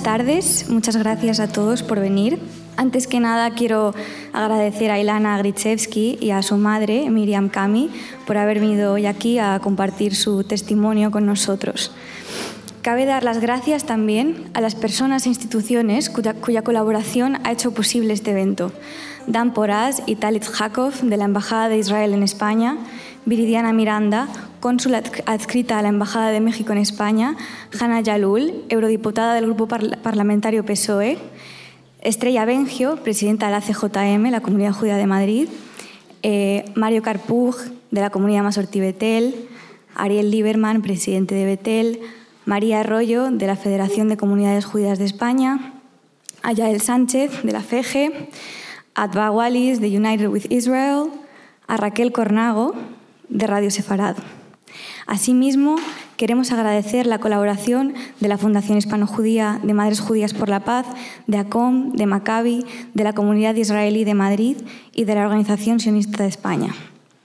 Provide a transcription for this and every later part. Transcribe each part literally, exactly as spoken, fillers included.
Buenas tardes, muchas gracias a todos por venir. Antes que nada quiero agradecer a Ilana Grichevsky y a su madre, Miriam Kami, por haber venido hoy aquí a compartir su testimonio con nosotros. Cabe dar las gracias también a las personas e instituciones cuya, cuya colaboración ha hecho posible este evento. Dan Poraz y Talit Jakov, de la Embajada de Israel en España, Viridiana Miranda, cónsul adscrita a la Embajada de México en España, Hanna Yalul, eurodiputada del Grupo Parlamentario P S O E, Estrella Bengio, presidenta de la C J M, la Comunidad Judía de Madrid, eh, Mario Karpug, de la Comunidad Masortí Betel, Ariel Lieberman, presidente de Betel, María Arroyo, de la Federación de Comunidades Judías de España, a Yael Sánchez, de la F E G E, a Adva Wallis, de United with Israel, a Raquel Cornago, de Radio Sefarad. Asimismo, queremos agradecer la colaboración de la Fundación Hispano-Judía de Madres Judías por la Paz, de ACOM, de Maccabi, de la Comunidad Israelí de Madrid y de la Organización Sionista de España.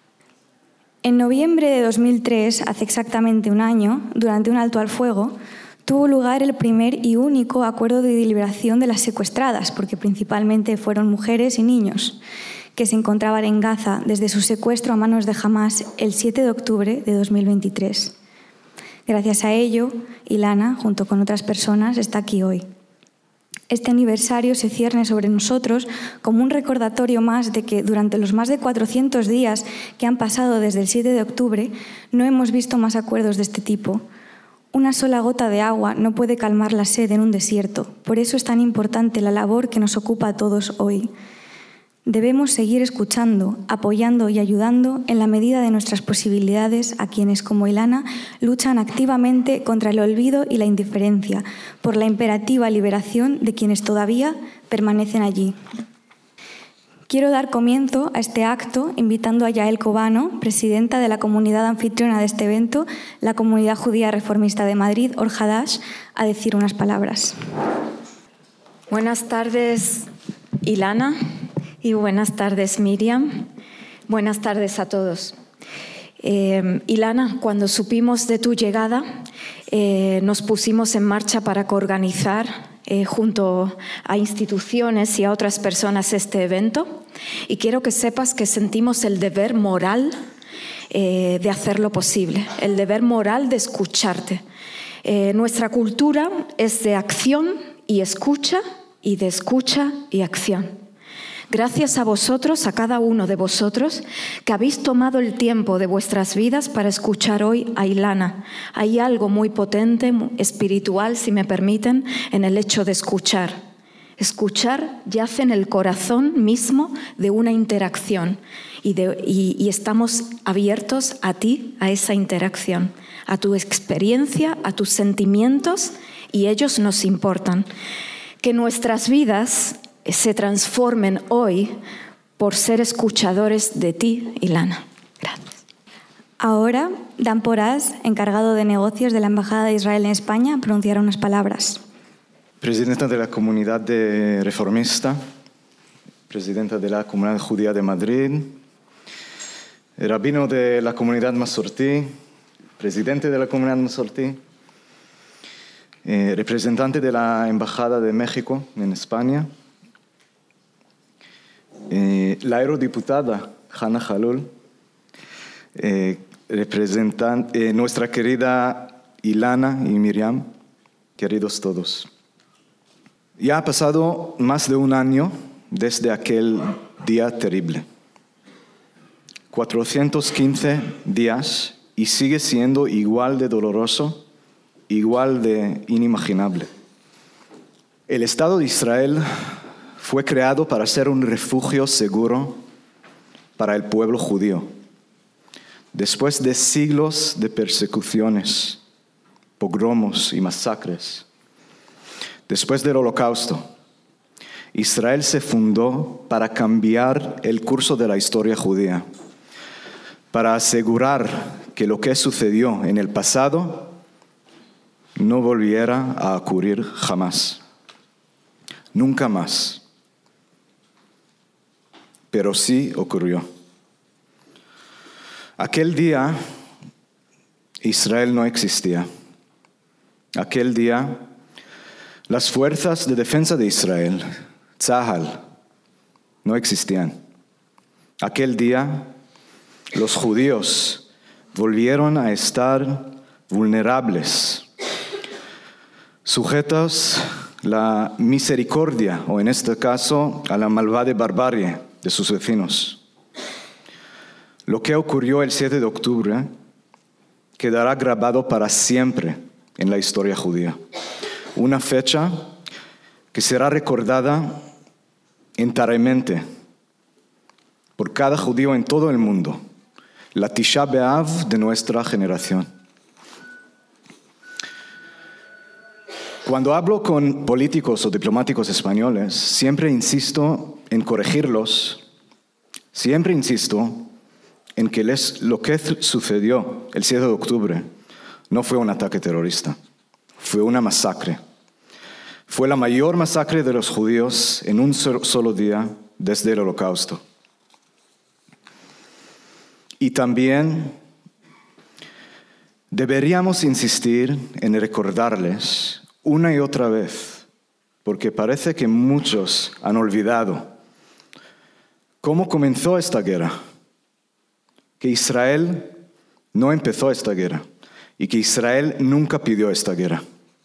En noviembre de dos mil tres, hace exactamente un año, durante un alto al fuego, tuvo lugar el primer y único acuerdo de liberación de las secuestradas, porque principalmente fueron mujeres y niños, que se encontraban en Gaza desde su secuestro a manos de Hamás el siete de octubre de dos mil veintitrés. Gracias a ello, Ilana, junto con otras personas, está aquí hoy. Este aniversario se cierne sobre nosotros como un recordatorio más de que durante los más de cuatrocientos días que han pasado desde el siete de octubre no hemos visto más acuerdos de este tipo. Una sola gota de agua no puede calmar la sed en un desierto. Por eso es tan importante la labor que nos ocupa a todos hoy. Debemos seguir escuchando, apoyando y ayudando en la medida de nuestras posibilidades a quienes, como Ilana, luchan activamente contra el olvido y la indiferencia por la imperativa liberación de quienes todavía permanecen allí. Quiero dar comienzo a este acto invitando a Yael Cobano, presidenta de la comunidad anfitriona de este evento, la Comunidad Judía Reformista de Madrid, Or Hadash, a decir unas palabras. Buenas tardes, Ilana. Y buenas tardes, Miriam. Buenas tardes a todos. Eh, Ilana, cuando supimos de tu llegada, eh, nos pusimos en marcha para coorganizar eh, junto a instituciones y a otras personas este evento. Y quiero que sepas que sentimos el deber moral eh, de hacerlo posible, el deber moral de escucharte. Eh, nuestra cultura es de acción y escucha, y de escucha y acción. Gracias a vosotros, a cada uno de vosotros, que habéis tomado el tiempo de vuestras vidas para escuchar hoy a Ilana. Hay algo muy potente, muy espiritual, si me permiten, en el hecho de escuchar. Escuchar yace en el corazón mismo de una interacción y, de, y, y estamos abiertos a ti, a esa interacción, a tu experiencia, a tus sentimientos, y ellos nos importan. Que nuestras vidas se transformen hoy por ser escuchadores de ti, Ilana. Gracias. Ahora, Dan Poraz, encargado de negocios de la Embajada de Israel en España, pronunciará unas palabras. Presidenta de la Comunidad de Reformista, presidenta de la Comunidad Judía de Madrid, rabino de la Comunidad Masortí, presidente de la Comunidad Masortí, eh, representante de la Embajada de México en España, Eh, la eurodiputada Hanna Yalul, eh, representan, eh, nuestra querida Ilana y Miriam, queridos todos. Ya ha pasado más de un año desde aquel día terrible. cuatrocientos quince días y sigue siendo igual de doloroso, igual de inimaginable. El Estado de Israel fue creado para ser un refugio seguro para el pueblo judío. Después de siglos de persecuciones, pogromos y masacres, después del Holocausto, Israel se fundó para cambiar el curso de la historia judía, para asegurar que lo que sucedió en el pasado no volviera a ocurrir jamás. Nunca más. Pero sí ocurrió. Aquel día, Israel no existía. Aquel día, Las fuerzas de defensa de Israel, Tzahal, no existían. Aquel día, los judíos volvieron a estar vulnerables, sujetos a la misericordia, o en este caso, a la malvada barbarie de sus vecinos. Lo que ocurrió el siete de octubre quedará grabado para siempre en la historia judía. Una fecha que será recordada enteramente por cada judío en todo el mundo, la Tisha B'Av de nuestra generación. Cuando hablo con políticos o diplomáticos españoles, siempre insisto en corregirlos, siempre insisto en que les, lo que sucedió el siete de octubre no fue un ataque terrorista, fue una masacre. Fue la mayor masacre de los judíos en un solo día desde el Holocausto. Y también deberíamos insistir en recordarles una y otra vez, porque parece que muchos han olvidado cómo comenzó esta guerra, que Israel no empezó esta guerra y que Israel nunca pidió esta guerra.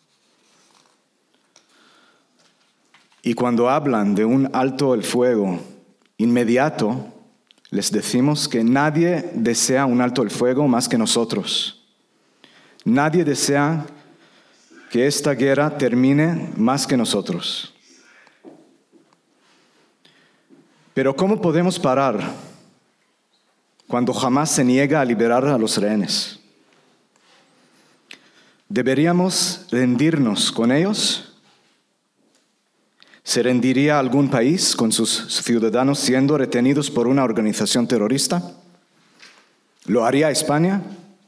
Y cuando hablan de un alto el fuego inmediato, les decimos que nadie desea un alto el fuego más que nosotros. Nadie desea que esta guerra termine más que nosotros. Pero ¿cómo podemos parar cuando Hamás se niega a liberar a los rehenes? ¿Deberíamos rendirnos con ellos? ¿Se rendiría algún país con sus ciudadanos siendo retenidos por una organización terrorista? ¿Lo haría España?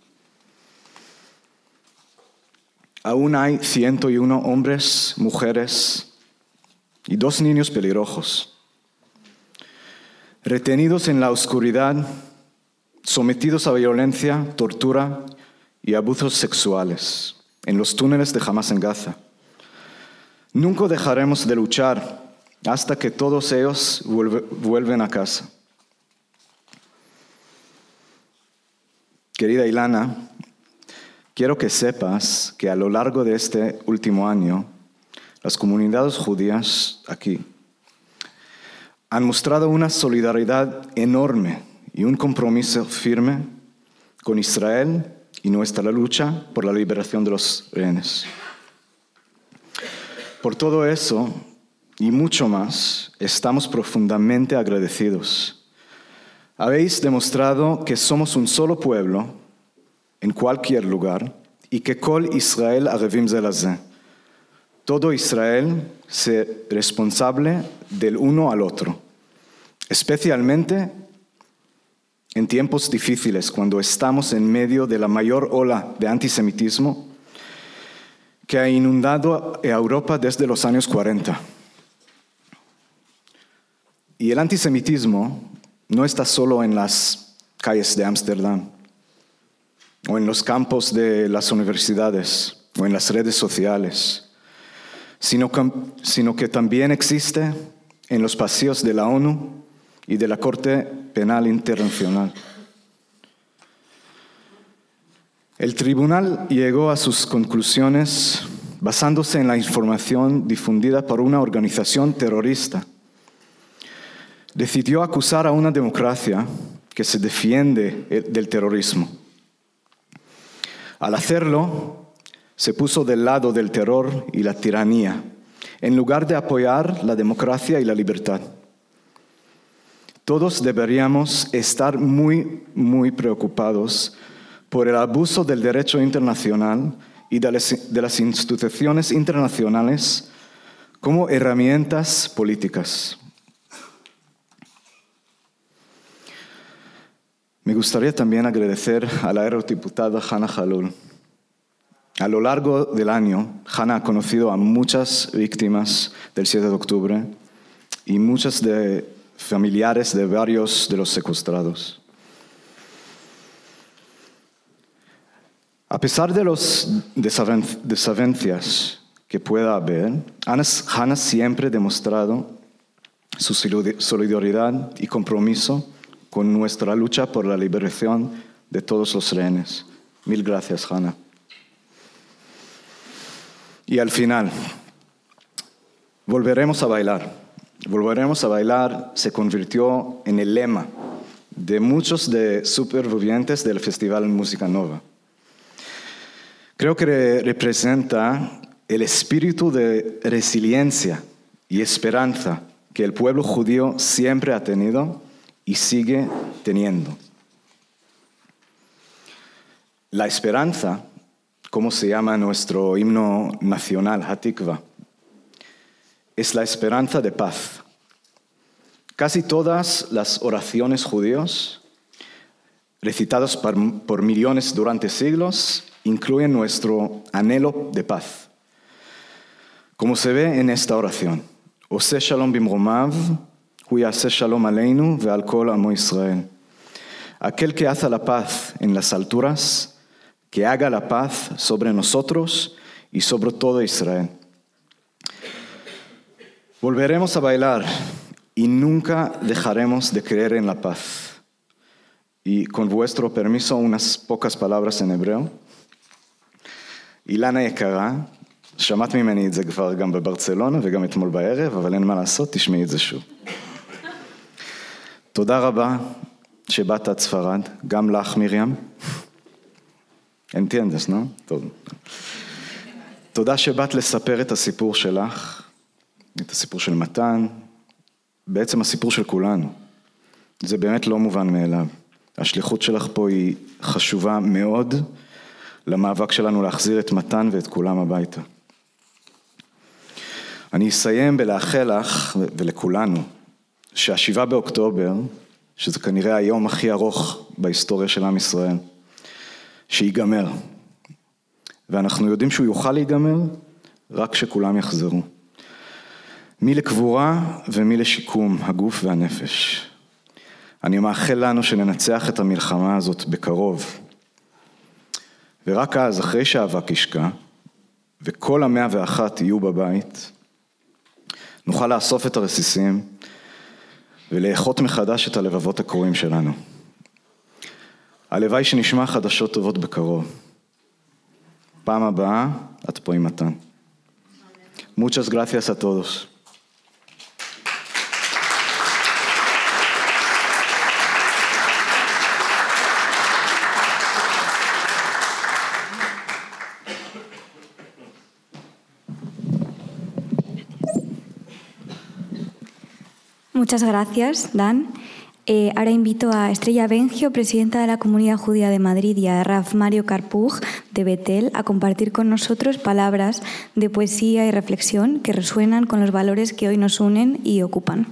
Aún hay ciento uno hombres, mujeres y dos niños pelirrojos, retenidos en la oscuridad, sometidos a violencia, tortura y abusos sexuales en los túneles de Hamás en Gaza. Nunca dejaremos de luchar hasta que todos ellos vuelve, vuelven a casa. Querida Ilana, quiero que sepas que a lo largo de este último año, las comunidades judías aquí han mostrado una solidaridad enorme y un compromiso firme con Israel y nuestra lucha por la liberación de los rehenes. Por todo eso y mucho más, estamos profundamente agradecidos. Habéis demostrado que somos un solo pueblo en cualquier lugar y que Kol Israel arevim ze laze. Todo Israel es responsable del uno al otro, especialmente en tiempos difíciles, cuando estamos en medio de la mayor ola de antisemitismo que ha inundado a Europa desde los años cuarenta. Y el antisemitismo no está solo en las calles de Ámsterdam, o en los campos de las universidades, o en las redes sociales, sino que, sino que también existe en los pasillos de la ONU y de la Corte Penal Internacional. El tribunal llegó a sus conclusiones basándose en la información difundida por una organización terrorista. Decidió acusar a una democracia que se defiende del terrorismo. Al hacerlo, se puso del lado del terror y la tiranía, en lugar de apoyar la democracia y la libertad. Todos deberíamos estar muy, muy preocupados por el abuso del derecho internacional y de las, de las instituciones internacionales como herramientas políticas. Me gustaría también agradecer a la eurodiputada Hannah Halul. A lo largo del año, Hannah ha conocido a muchas víctimas del siete de octubre y muchas de familiares de varios de los secuestrados. A pesar de las desavenencias que pueda haber, Hannah siempre ha demostrado su solidaridad y compromiso con nuestra lucha por la liberación de todos los rehenes. Mil gracias, Hannah. Y al final, volveremos a bailar. Volveremos a bailar se convirtió en el lema de muchos de supervivientes del Festival Música Nova. Creo que representa el espíritu de resiliencia y esperanza que el pueblo judío siempre ha tenido y sigue teniendo. La esperanza, como se llama nuestro himno nacional, Hatikva, es la esperanza de paz. Casi todas las oraciones judías, recitadas por, por millones durante siglos, incluyen nuestro anhelo de paz. Como se ve en esta oración, Ose shalom bimromav, hu yaseh shalom aleinu ve'al kol amo Israel. Aquel que hace la paz en las alturas, que haga la paz sobre nosotros y sobre todo Israel. Volveremos a bailar y nunca dejaremos de creer en la paz. Y con vuestro permiso, unas pocas palabras en hebreo. אילנה יקרה, שמעת ממני את זה כבר גם בברצלונה וגם אתמול בערב, אבל אין מה לעשות, תשמעי את זה שוב. תודה רבה שבאת עד ספרד, גם לך מרים. entiendes, no? טוב. תודה שבאת לספר את הסיפור שלך, את הסיפור של מתן, בעצם הסיפור של כולנו. זה באמת לא מובן מאליו. השליחות שלך פה היא חשובה מאוד, למאבק שלנו להחזיר את מתן ואת כולם הביתה. אני אסיים בלאחל לך ולכולנו, שהשבעה באוקטובר, שזה כנראה היום הכי ארוך בהיסטוריה של עם ישראל, שיגמר. ואנחנו יודעים שהוא יוכל להיגמר, רק כשכולם יחזרו. מי לקבורה ומי לשיקום הגוף והנפש. אני מאחל לנו שננצח את המלחמה הזאת בקרוב. ורק אז, אחרי שהאבק ישקע, וכל המאה ואחת יהיו בבית, נוכל לאסוף את הרסיסים ולאחות מחדש את הלבבות הקרועים שלנו. הלוואי שנשמע חדשות טובות בקרוב. פעם הבאה, את פה עם מתן. Muchas gracias a todos. Muchas gracias, Dan. Eh, ahora invito a Estrella Bengio, presidenta de la Comunidad Judía de Madrid, y a Rav Mario Carpuj, de Betel, a compartir con nosotros palabras de poesía y reflexión que resuenan con los valores que hoy nos unen y ocupan.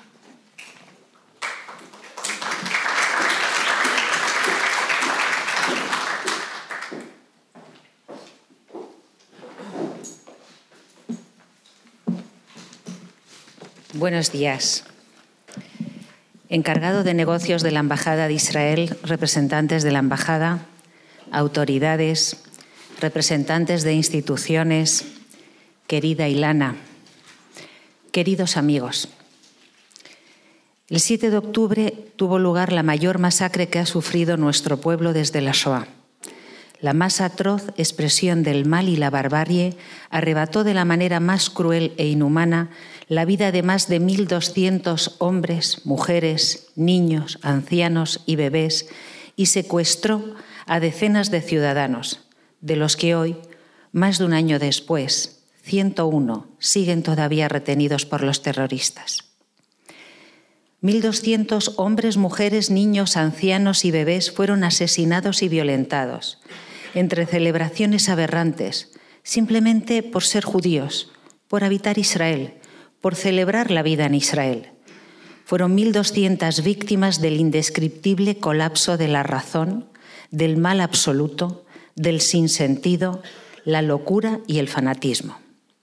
Buenos días. Encargado de negocios de la Embajada de Israel, representantes de la Embajada, autoridades, representantes de instituciones, querida Ilana, queridos amigos. El siete de octubre tuvo lugar la mayor masacre que ha sufrido nuestro pueblo desde la Shoah. La más atroz expresión del mal y la barbarie arrebató de la manera más cruel e inhumana la vida de más de mil doscientos hombres, mujeres, niños, ancianos y bebés y secuestró a decenas de ciudadanos, de los que hoy, más de un año después, ciento uno siguen todavía retenidos por los terroristas. mil doscientos hombres, mujeres, niños, ancianos y bebés fueron asesinados y violentados, entre celebraciones aberrantes, simplemente por ser judíos, por habitar Israel, por celebrar la vida en Israel. Fueron mil doscientas víctimas del indescriptible colapso de la razón, del mal absoluto, del sinsentido, la locura y el fanatismo.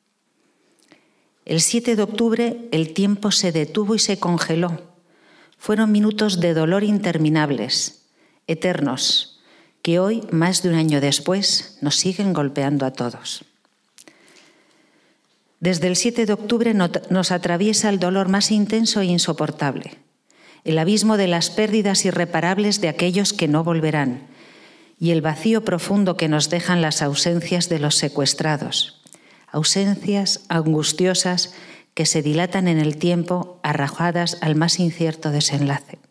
El siete de octubre el tiempo se detuvo y se congeló. Fueron minutos de dolor interminables, eternos, que hoy, más de un año después, nos siguen golpeando a todos. Desde el siete de octubre nos atraviesa el dolor más intenso e insoportable, el abismo de las pérdidas irreparables de aquellos que no volverán y el vacío profundo que nos dejan las ausencias de los secuestrados, ausencias angustiosas que se dilatan en el tiempo, arrojadas al más incierto desenlace.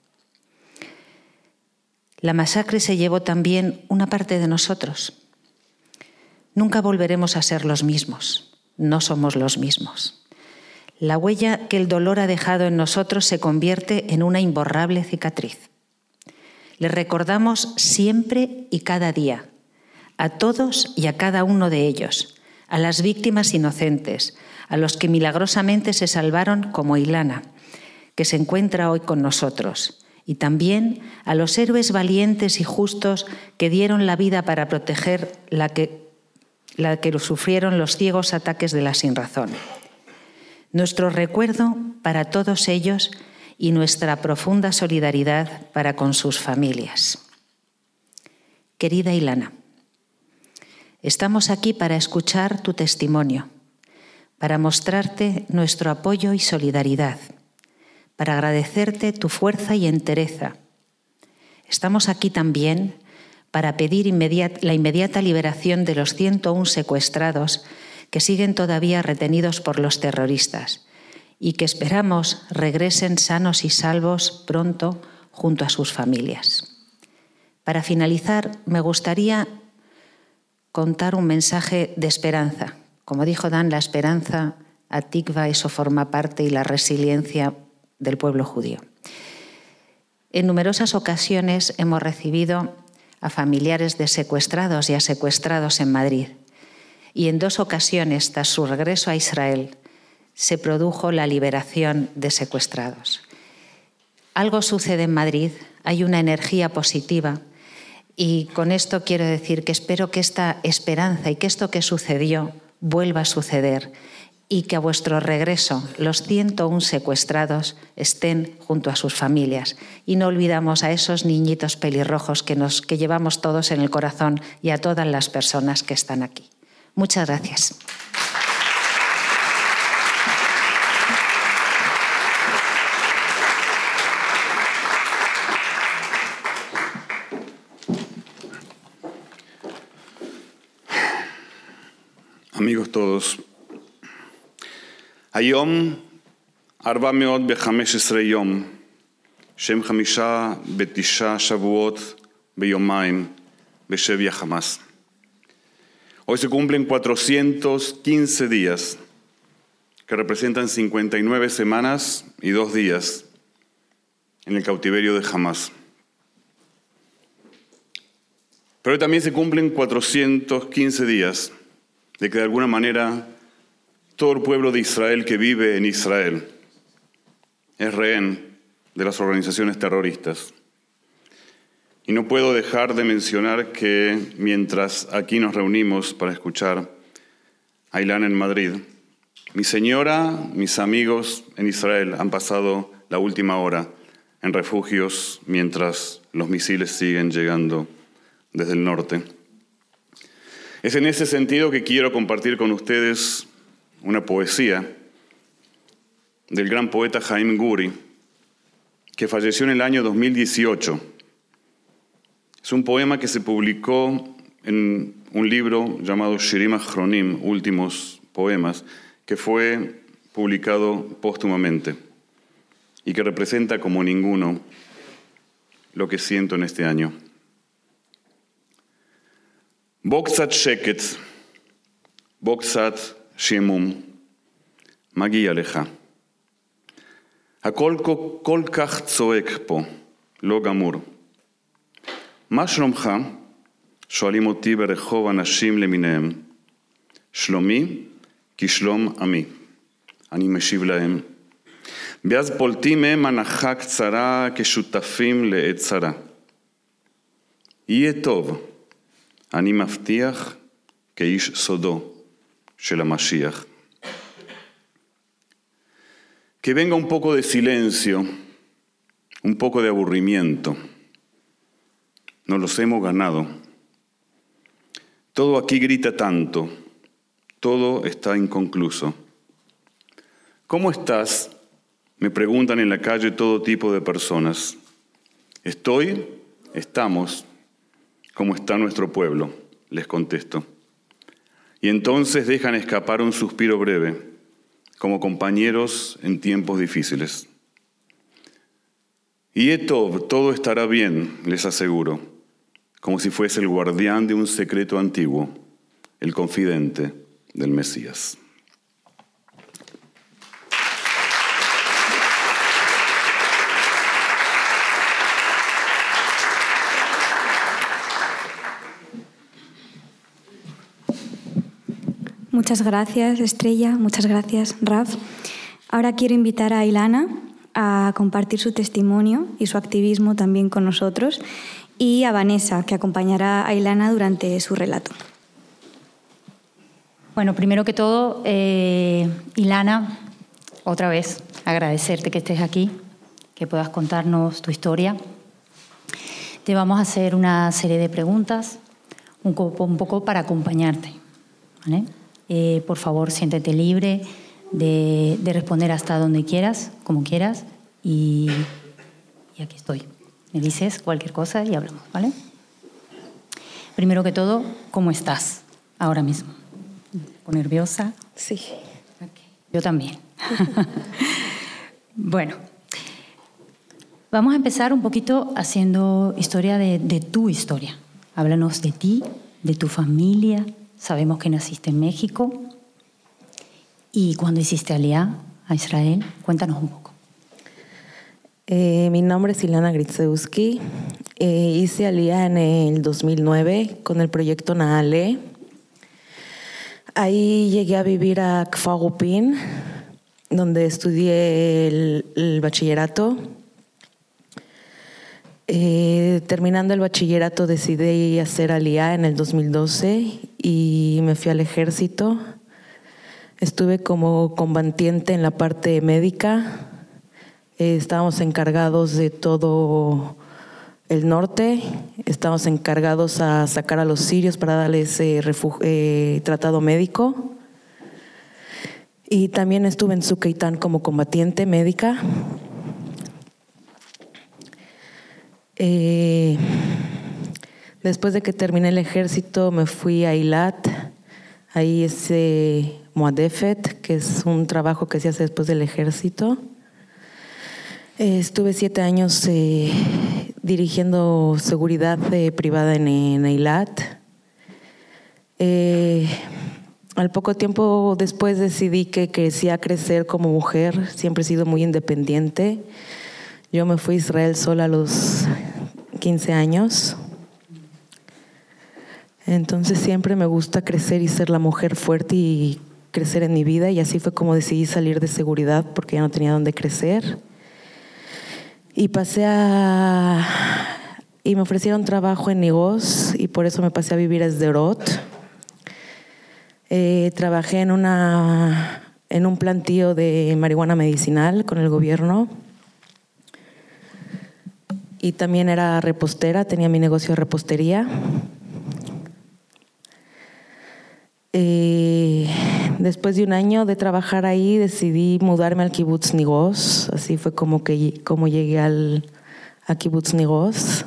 La masacre se llevó también una parte de nosotros. Nunca volveremos a ser los mismos. No somos los mismos. La huella que el dolor ha dejado en nosotros se convierte en una imborrable cicatriz. Le recordamos siempre y cada día, a todos y a cada uno de ellos, a las víctimas inocentes, a los que milagrosamente se salvaron como Ilana, que se encuentra hoy con nosotros, y también a los héroes valientes y justos que dieron la vida para proteger la que la que sufrieron los ciegos ataques de la sinrazón. Nuestro recuerdo para todos ellos y nuestra profunda solidaridad para con sus familias. Querida Ilana, estamos aquí para escuchar tu testimonio, para mostrarte nuestro apoyo y solidaridad, para agradecerte tu fuerza y entereza. Estamos aquí también para pedir inmediat- la inmediata liberación de los ciento uno secuestrados que siguen todavía retenidos por los terroristas y que esperamos regresen sanos y salvos pronto junto a sus familias. Para finalizar, me gustaría contar un mensaje de esperanza. Como dijo Dan, la esperanza, Atikva, eso forma parte y la resiliencia del pueblo judío. En numerosas ocasiones hemos recibido a familiares de secuestrados y a secuestrados en Madrid. Y en dos ocasiones, tras su regreso a Israel, se produjo la liberación de secuestrados. Algo sucede en Madrid, hay una energía positiva y con esto quiero decir que espero que esta esperanza y que esto que sucedió vuelva a suceder y que a vuestro regreso los ciento uno secuestrados estén junto a sus familias. Y no olvidamos a esos niñitos pelirrojos que, nos, que llevamos todos en el corazón y a todas las personas que están aquí. Muchas gracias. Amigos todos, היום ארבע מאות וחמש עשרה יום, שהם חמישה בתשעה שבועות ביומיים בשבי החמאס. Hoy se cumplen cuatrocientos quince días, que representan cincuenta y nueve semanas y dos días en el cautiverio de Hamás. Pero hoy también se cumplen cuatrocientos quince días de que de alguna manera todo el pueblo de Israel que vive en Israel es rehén de las organizaciones terroristas. Y no puedo dejar de mencionar que mientras aquí nos reunimos para escuchar a Ilana en Madrid, mi señora, mis amigos en Israel han pasado la última hora en refugios mientras los misiles siguen llegando desde el norte. Es en ese sentido que quiero compartir con ustedes una poesía del gran poeta Haim Guri, que falleció en el año dos mil dieciocho. Es un poema que se publicó en un libro llamado Shirim Achronim, Últimos Poemas, que fue publicado póstumamente y que representa como ninguno lo que siento en este año. בו קצת שקט, בו קצת שעמום, מגיע לך. הכל כל כך צועק פה, לא גמור. מה שלומך? שואלים אותי ברחוב אנשים למיניהם. שלומי כשלום עמי. אני משיב להם. ואז פולטים מהם הנחה קצרה כשותפים לעת צרה. יהיה טוב. אני מבטיח כאיש סודו של המשיח. Que venga un poco de silencio, un poco de aburrimiento. Nos los hemos ganado. Todo aquí grita tanto, todo está inconcluso. ¿Cómo estás?, me preguntan en la calle todo tipo de personas. Estoy, estamos, como está nuestro pueblo, les contesto. Y entonces dejan escapar un suspiro breve, como compañeros en tiempos difíciles. Y esto, todo estará bien, les aseguro, como si fuese el guardián de un secreto antiguo, el confidente del Mesías. Muchas gracias, Estrella. Muchas gracias, Raf. Ahora quiero invitar a Ilana a compartir su testimonio y su activismo también con nosotros, y a Vanessa, que acompañará a Ilana durante su relato. Bueno, primero que todo, eh, Ilana, otra vez agradecerte que estés aquí, que puedas contarnos tu historia. Te vamos a hacer una serie de preguntas, un poco, un poco para acompañarte, ¿vale? Eh, por favor, siéntete libre de, de responder hasta donde quieras, como quieras, y, y aquí estoy. Me dices cualquier cosa y hablamos, ¿vale? Primero que todo, ¿cómo estás ahora mismo? ¿Un poco nerviosa? Sí. Okay. Yo también. Bueno, vamos a empezar un poquito haciendo historia de, de tu historia. Háblanos de ti, de tu familia. Sabemos que naciste en México. ¿Y cuando hiciste Aliyá a Israel? Cuéntanos un poco. Eh, mi nombre es Ilana Gritzewski. Eh, hice Aliyá en el dos mil nueve con el proyecto Naale. Ahí llegué a vivir a Kfar Upin, donde estudié el, el bachillerato. Eh, terminando el bachillerato decidí hacer Aliyá en el dos mil doce y me fui al ejército. Estuve como combatiente en la parte médica. Eh, estábamos encargados de todo el norte. Estábamos encargados a sacar a los sirios para darles eh, refugio, eh, tratado médico. Y también estuve en Sukeitán como combatiente médica. Eh, después de que terminé el ejército me fui a Eilat. Ahí es eh, Moadefet, que es un trabajo que se hace después del ejército. Eh, estuve siete años eh, dirigiendo seguridad eh, privada en, en Eilat. Eh, al poco tiempo después decidí que quería crecer como mujer. Siempre he sido muy independiente. Yo me fui a Israel sola a los quince años. Entonces siempre me gusta crecer y ser la mujer fuerte y crecer en mi vida. Y así fue como decidí salir de seguridad porque ya no tenía dónde crecer. Y pasé a... Y me ofrecieron trabajo en Nigos y por eso me pasé a vivir a Sderot. Eh, trabajé en, una, en un plantío de marihuana medicinal con el gobierno. Y también era repostera, tenía mi negocio de repostería. Eh, después de un año de trabajar ahí, decidí mudarme al Kibbutz Nigos. Así fue como, que, como llegué al, a Kibbutz Nigos.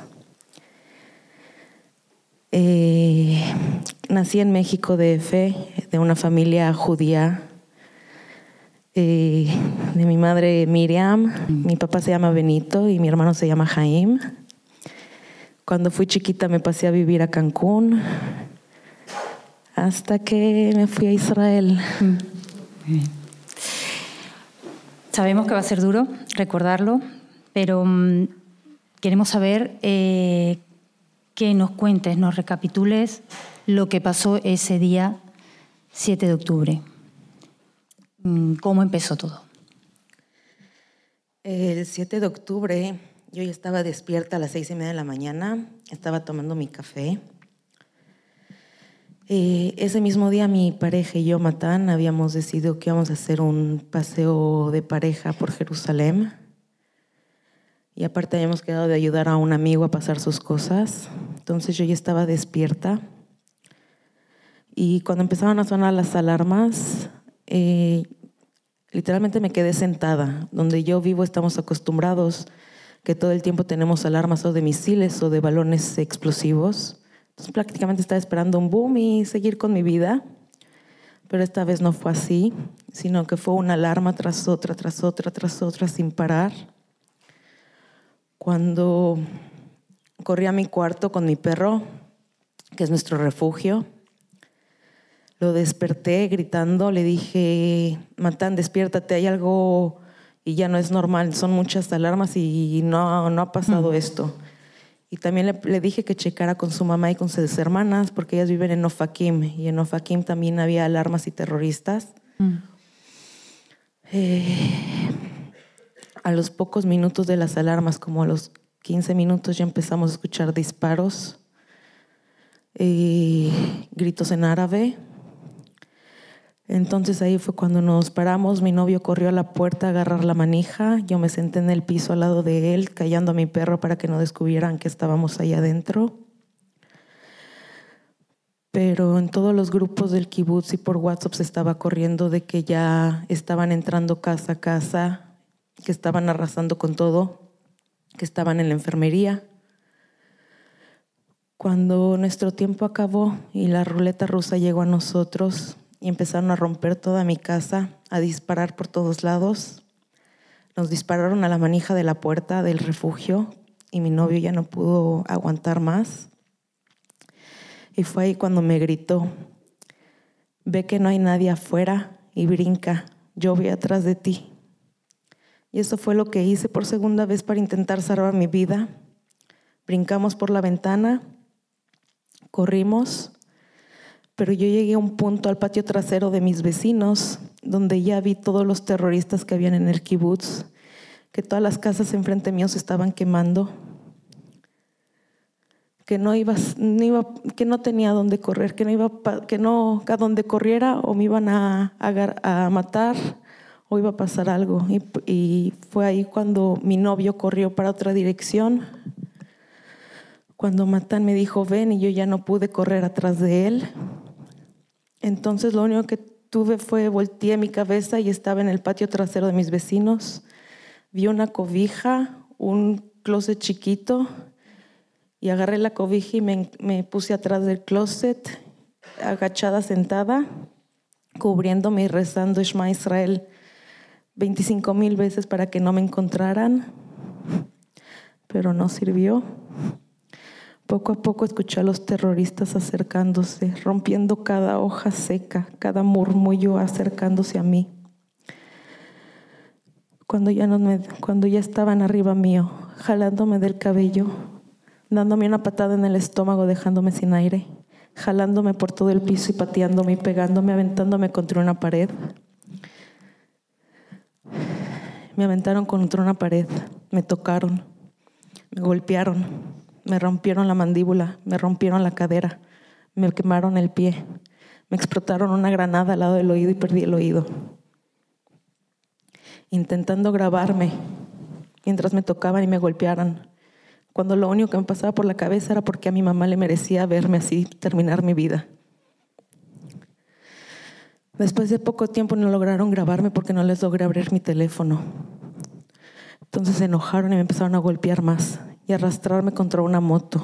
Eh, nací en México D F, de una familia judía. Eh, de mi madre Miriam, mi papá se llama Benito y mi hermano se llama Jaim. Cuando fui chiquita me pasé a vivir a Cancún hasta que me fui a Israel. Bien. Sabemos que va a ser duro recordarlo, pero um, queremos saber eh, que nos cuentes, nos recapitules lo que pasó ese día siete de octubre. ¿Cómo empezó todo? El siete de octubre yo ya estaba despierta a las seis y media de la mañana, estaba tomando mi café. Eh, ese mismo día mi pareja y yo, Matán, habíamos decidido que íbamos a hacer un paseo de pareja por Jerusalén. Y aparte habíamos quedado de ayudar a un amigo a pasar sus cosas. Entonces yo ya estaba despierta. Y cuando empezaron a sonar las alarmas, Eh, Literalmente me quedé sentada. Donde yo vivo estamos acostumbrados que todo el tiempo tenemos alarmas o de misiles o de balones explosivos. Entonces prácticamente estaba esperando un boom y seguir con mi vida. Pero esta vez no fue así, sino que fue una alarma tras otra, tras otra, tras otra, sin parar. Cuando corrí a mi cuarto con mi perro, que es nuestro refugio, lo desperté gritando, le dije, Matan, despiértate, hay algo y ya no es normal, son muchas alarmas y no, no ha pasado mm. esto. Y también le, le dije que checara con su mamá y con sus hermanas, porque ellas viven en Ofakim, y en Ofakim también había alarmas y terroristas. Mm. Eh, a los pocos minutos de las alarmas, como a los quince minutos, ya empezamos a escuchar disparos, eh, gritos en árabe. Entonces ahí fue cuando nos paramos. Mi novio corrió a la puerta a agarrar la manija. Yo me senté en el piso al lado de él, callando a mi perro para que no descubrieran que estábamos ahí adentro. Pero en todos los grupos del kibutz y por WhatsApp se estaba corriendo de que ya estaban entrando casa a casa, que estaban arrasando con todo, que estaban en la enfermería. Cuando nuestro tiempo acabó y la ruleta rusa llegó a nosotros, y empezaron a romper toda mi casa, a disparar por todos lados. Nos dispararon a la manija de la puerta del refugio y mi novio ya no pudo aguantar más. Y fue ahí cuando me gritó, ve que no hay nadie afuera y brinca, yo voy atrás de ti. Y eso fue lo que hice por segunda vez para intentar salvar mi vida. Brincamos por la ventana, corrimos, pero yo llegué a un punto al patio trasero de mis vecinos, donde ya vi todos los terroristas que habían en el kibutz, que todas las casas enfrente mío se estaban quemando, que no iba, no iba, que no tenía dónde correr, que no iba, que no, a donde corriera o me iban a, a, a matar o iba a pasar algo. Y, y fue ahí cuando mi novio corrió para otra dirección. Cuando Matan me dijo ven y yo ya no pude correr atrás de él. Entonces lo único que tuve fue volteé mi cabeza y estaba en el patio trasero de mis vecinos. Vi una cobija, un closet chiquito y agarré la cobija y me, me puse atrás del closet, agachada, sentada, cubriéndome y rezando Shema Israel veinticinco mil veces para que no me encontraran, pero no sirvió. Poco a poco escuché a los terroristas acercándose, rompiendo cada hoja seca, cada murmullo acercándose a mí. Cuando ya, no me, cuando ya estaban arriba mío, jalándome del cabello, dándome una patada en el estómago, dejándome sin aire, jalándome por todo el piso y pateándome y pegándome, aventándome contra una pared. Me aventaron contra una pared, me tocaron, me golpearon. Me rompieron la mandíbula, me rompieron la cadera, me quemaron el pie, me explotaron una granada al lado del oído y perdí el oído. Intentando grabarme mientras me tocaban y me golpearan, cuando lo único que me pasaba por la cabeza era porque a mi mamá le merecía verme así terminar mi vida. Después de poco tiempo no lograron grabarme porque no les logré abrir mi teléfono. Entonces se enojaron y me empezaron a golpear más y arrastrarme contra una moto.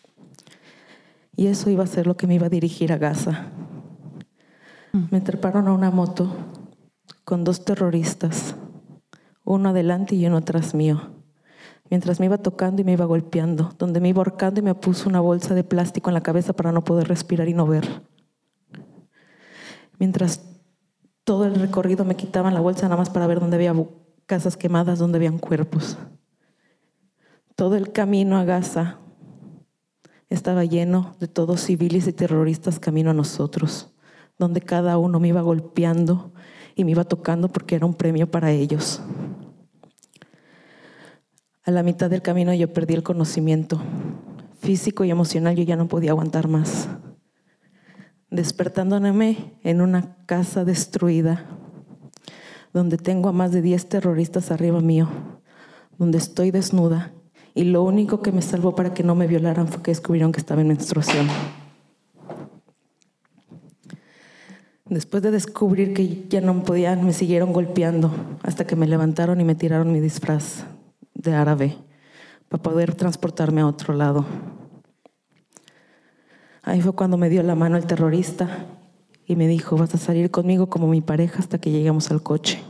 Y eso iba a ser lo que me iba a dirigir a Gaza. Me treparon a una moto con dos terroristas, uno adelante y uno atrás mío, mientras me iba tocando y me iba golpeando, donde me iba ahorcando y me puso una bolsa de plástico en la cabeza para no poder respirar y no ver. Mientras todo el recorrido me quitaban la bolsa nada más para ver dónde había casas quemadas, dónde habían cuerpos. Todo el camino a Gaza estaba lleno de todos civiles y terroristas camino a nosotros, donde cada uno me iba golpeando y me iba tocando porque era un premio para ellos. A la mitad del camino yo perdí el conocimiento físico y emocional, yo ya no podía aguantar más. Despertándome en una casa destruida, donde tengo a más de diez terroristas arriba mío, donde estoy desnuda. Y lo único que me salvó para que no me violaran fue que descubrieron que estaba en menstruación. Después de descubrir que ya no podían, me siguieron golpeando hasta que me levantaron y me tiraron mi disfraz de árabe para poder transportarme a otro lado. Ahí fue cuando me dio la mano el terrorista y me dijo: vas a salir conmigo como mi pareja hasta que lleguemos al coche.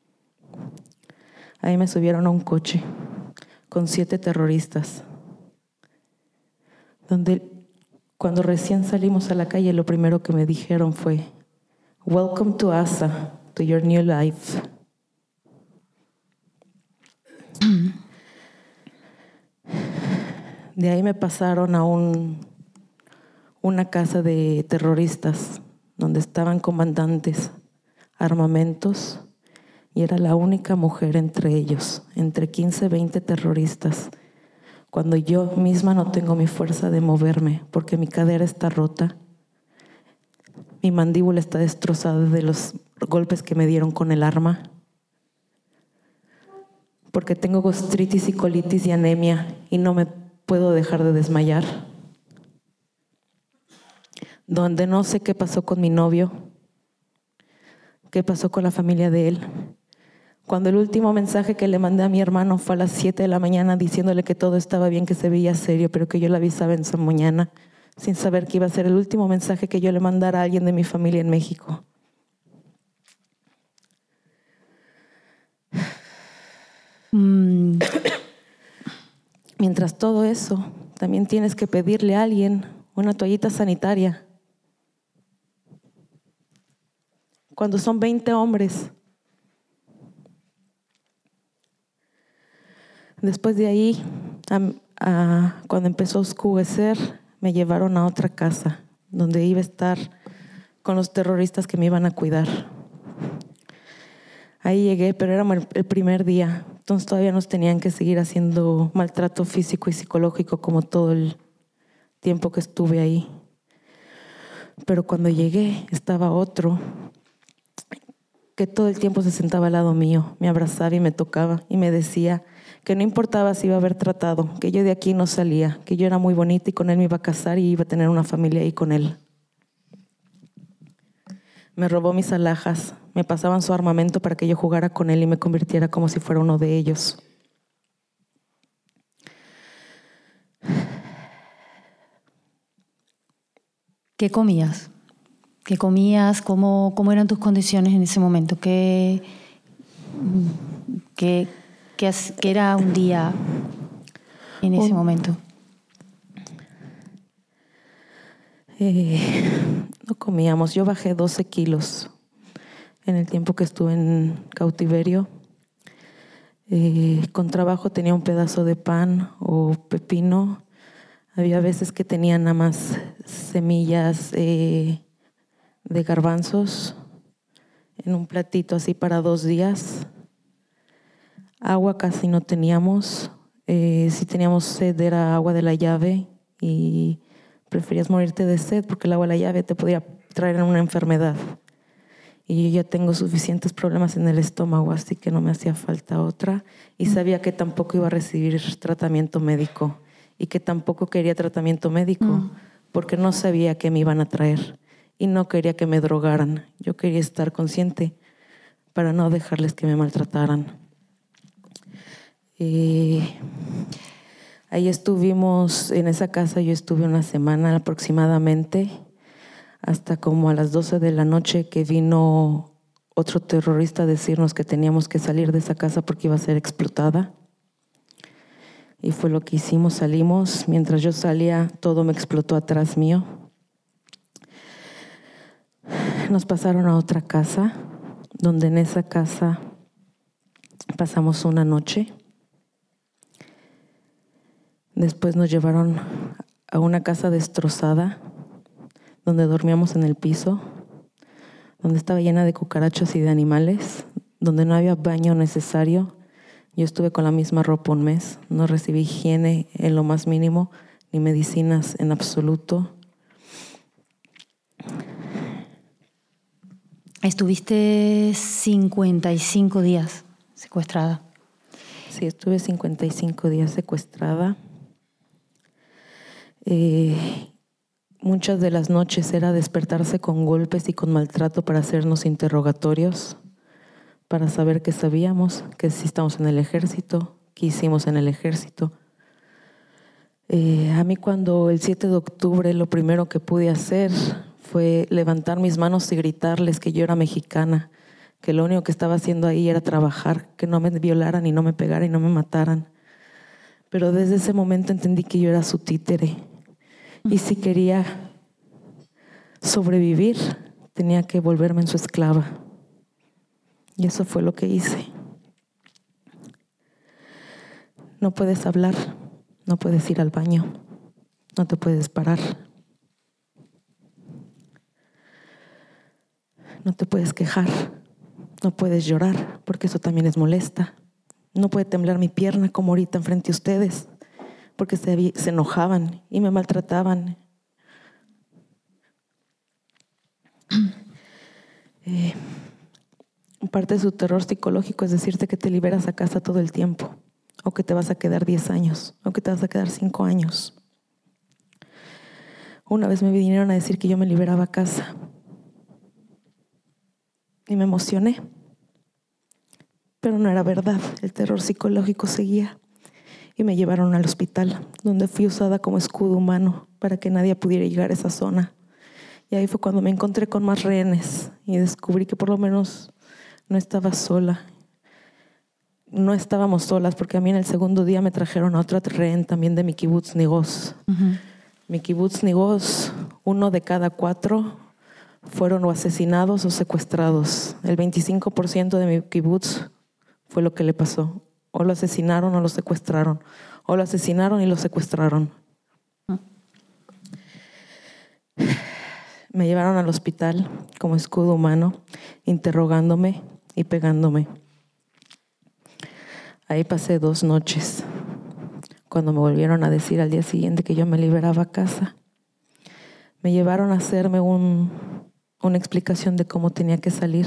Ahí me subieron a un coche con siete terroristas, donde cuando recién salimos a la calle lo primero que me dijeron fue: welcome to Asa, to your new life. De ahí me pasaron a un, una casa de terroristas donde estaban comandantes, armamentos, y era la única mujer entre ellos, entre quince, veinte terroristas, cuando yo misma no tengo mi fuerza de moverme porque mi cadera está rota, mi mandíbula está destrozada de los golpes que me dieron con el arma, porque tengo gastritis y colitis y anemia y no me puedo dejar de desmayar, donde no sé qué pasó con mi novio, qué pasó con la familia de él. Cuando el último mensaje que le mandé a mi hermano fue a las siete de la mañana diciéndole que todo estaba bien, que se veía serio, pero que yo le avisaba en esa mañana, sin saber que iba a ser el último mensaje que yo le mandara a alguien de mi familia en México. Mm. Mientras todo eso, también tienes que pedirle a alguien una toallita sanitaria. Cuando son veinte hombres. Después de ahí, a, a, cuando empezó a oscurecer, me llevaron a otra casa donde iba a estar con los terroristas que me iban a cuidar. Ahí llegué, pero era el primer día, entonces todavía nos tenían que seguir haciendo maltrato físico y psicológico como todo el tiempo que estuve ahí. Pero cuando llegué estaba otro que todo el tiempo se sentaba al lado mío, me abrazaba y me tocaba y me decía que no importaba si iba a haber tratado, que yo de aquí no salía, que yo era muy bonita y con él me iba a casar y iba a tener una familia ahí con él. Me robó mis alhajas, me pasaban su armamento para que yo jugara con él y me convirtiera como si fuera uno de ellos. ¿Qué comías? ¿Qué comías? ¿Cómo, cómo eran tus condiciones en ese momento? ¿Qué, qué, qué, qué era un día en ese un, momento? Eh, no comíamos. Yo bajé doce kilos en el tiempo que estuve en cautiverio. Eh, con trabajo tenía un pedazo de pan o pepino. Había veces que tenía nada más semillas eh, de garbanzos en un platito así para dos días. Agua casi no teníamos. Eh, si teníamos sed era agua de la llave y preferías morirte de sed porque el agua de la llave te podía traer una enfermedad. Y yo ya tengo suficientes problemas en el estómago, así que no me hacía falta otra. Y sabía que tampoco iba a recibir tratamiento médico y que tampoco quería tratamiento médico mm. porque no sabía qué me iban a traer y no quería que me drogaran. Yo quería estar consciente para no dejarles que me maltrataran. Eh, ahí estuvimos, en esa casa yo estuve una semana aproximadamente, hasta como a las doce de la noche que vino otro terrorista a decirnos que teníamos que salir de esa casa porque iba a ser explotada. Y fue lo que hicimos, salimos. Mientras yo salía, todo me explotó atrás mío. Nos pasaron a otra casa, donde en esa casa pasamos una noche. Después nos llevaron a una casa destrozada, donde dormíamos en el piso, donde estaba llena de cucarachas y de animales, donde no había baño necesario. Yo estuve con la misma ropa un mes, no recibí higiene en lo más mínimo, ni medicinas en absoluto. Estuviste cincuenta y cinco días secuestrada. Sí, estuve cincuenta y cinco días secuestrada. Eh, muchas de las noches era despertarse con golpes y con maltrato para hacernos interrogatorios, para saber qué sabíamos, que si estamos en el ejército, qué hicimos en el ejército. Eh, a mí cuando el siete de octubre lo primero que pude hacer fue levantar mis manos y gritarles que yo era mexicana, que lo único que estaba haciendo ahí era trabajar, que no me violaran y no me pegaran y no me mataran. Pero desde ese momento entendí que yo era su títere. Y si quería sobrevivir, tenía que volverme en su esclava. Y eso fue lo que hice. No puedes hablar, no puedes ir al baño, no te puedes parar. No te puedes quejar, no puedes llorar, porque eso también es molesta. No puede temblar mi pierna como ahorita enfrente de ustedes, porque se, se enojaban y me maltrataban. Eh, parte de su terror psicológico es decirte que te liberas a casa todo el tiempo, o que te vas a quedar diez años, o que te vas a quedar cinco años. Una vez me vinieron a decir que yo me liberaba a casa. Y me emocioné. Pero no era verdad, el terror psicológico seguía. Y me llevaron al hospital, donde fui usada como escudo humano para que nadie pudiera llegar a esa zona. Y ahí fue cuando me encontré con más rehenes y descubrí que por lo menos no estaba sola. No estábamos solas, porque a mí en el segundo día me trajeron a otra rehén también de mi kibutz Nigoz. Uh-huh. Mi kibutz Nigoz, uno de cada cuatro fueron o asesinados o secuestrados. El veinticinco por ciento de mi kibutz fue lo que le pasó. O lo asesinaron o lo secuestraron. O lo asesinaron y lo secuestraron. Uh-huh. Me llevaron al hospital como escudo humano, interrogándome y pegándome. Ahí pasé dos noches. Cuando me volvieron a decir al día siguiente que yo me liberaba a casa, me llevaron a hacerme un, una explicación de cómo tenía que salir.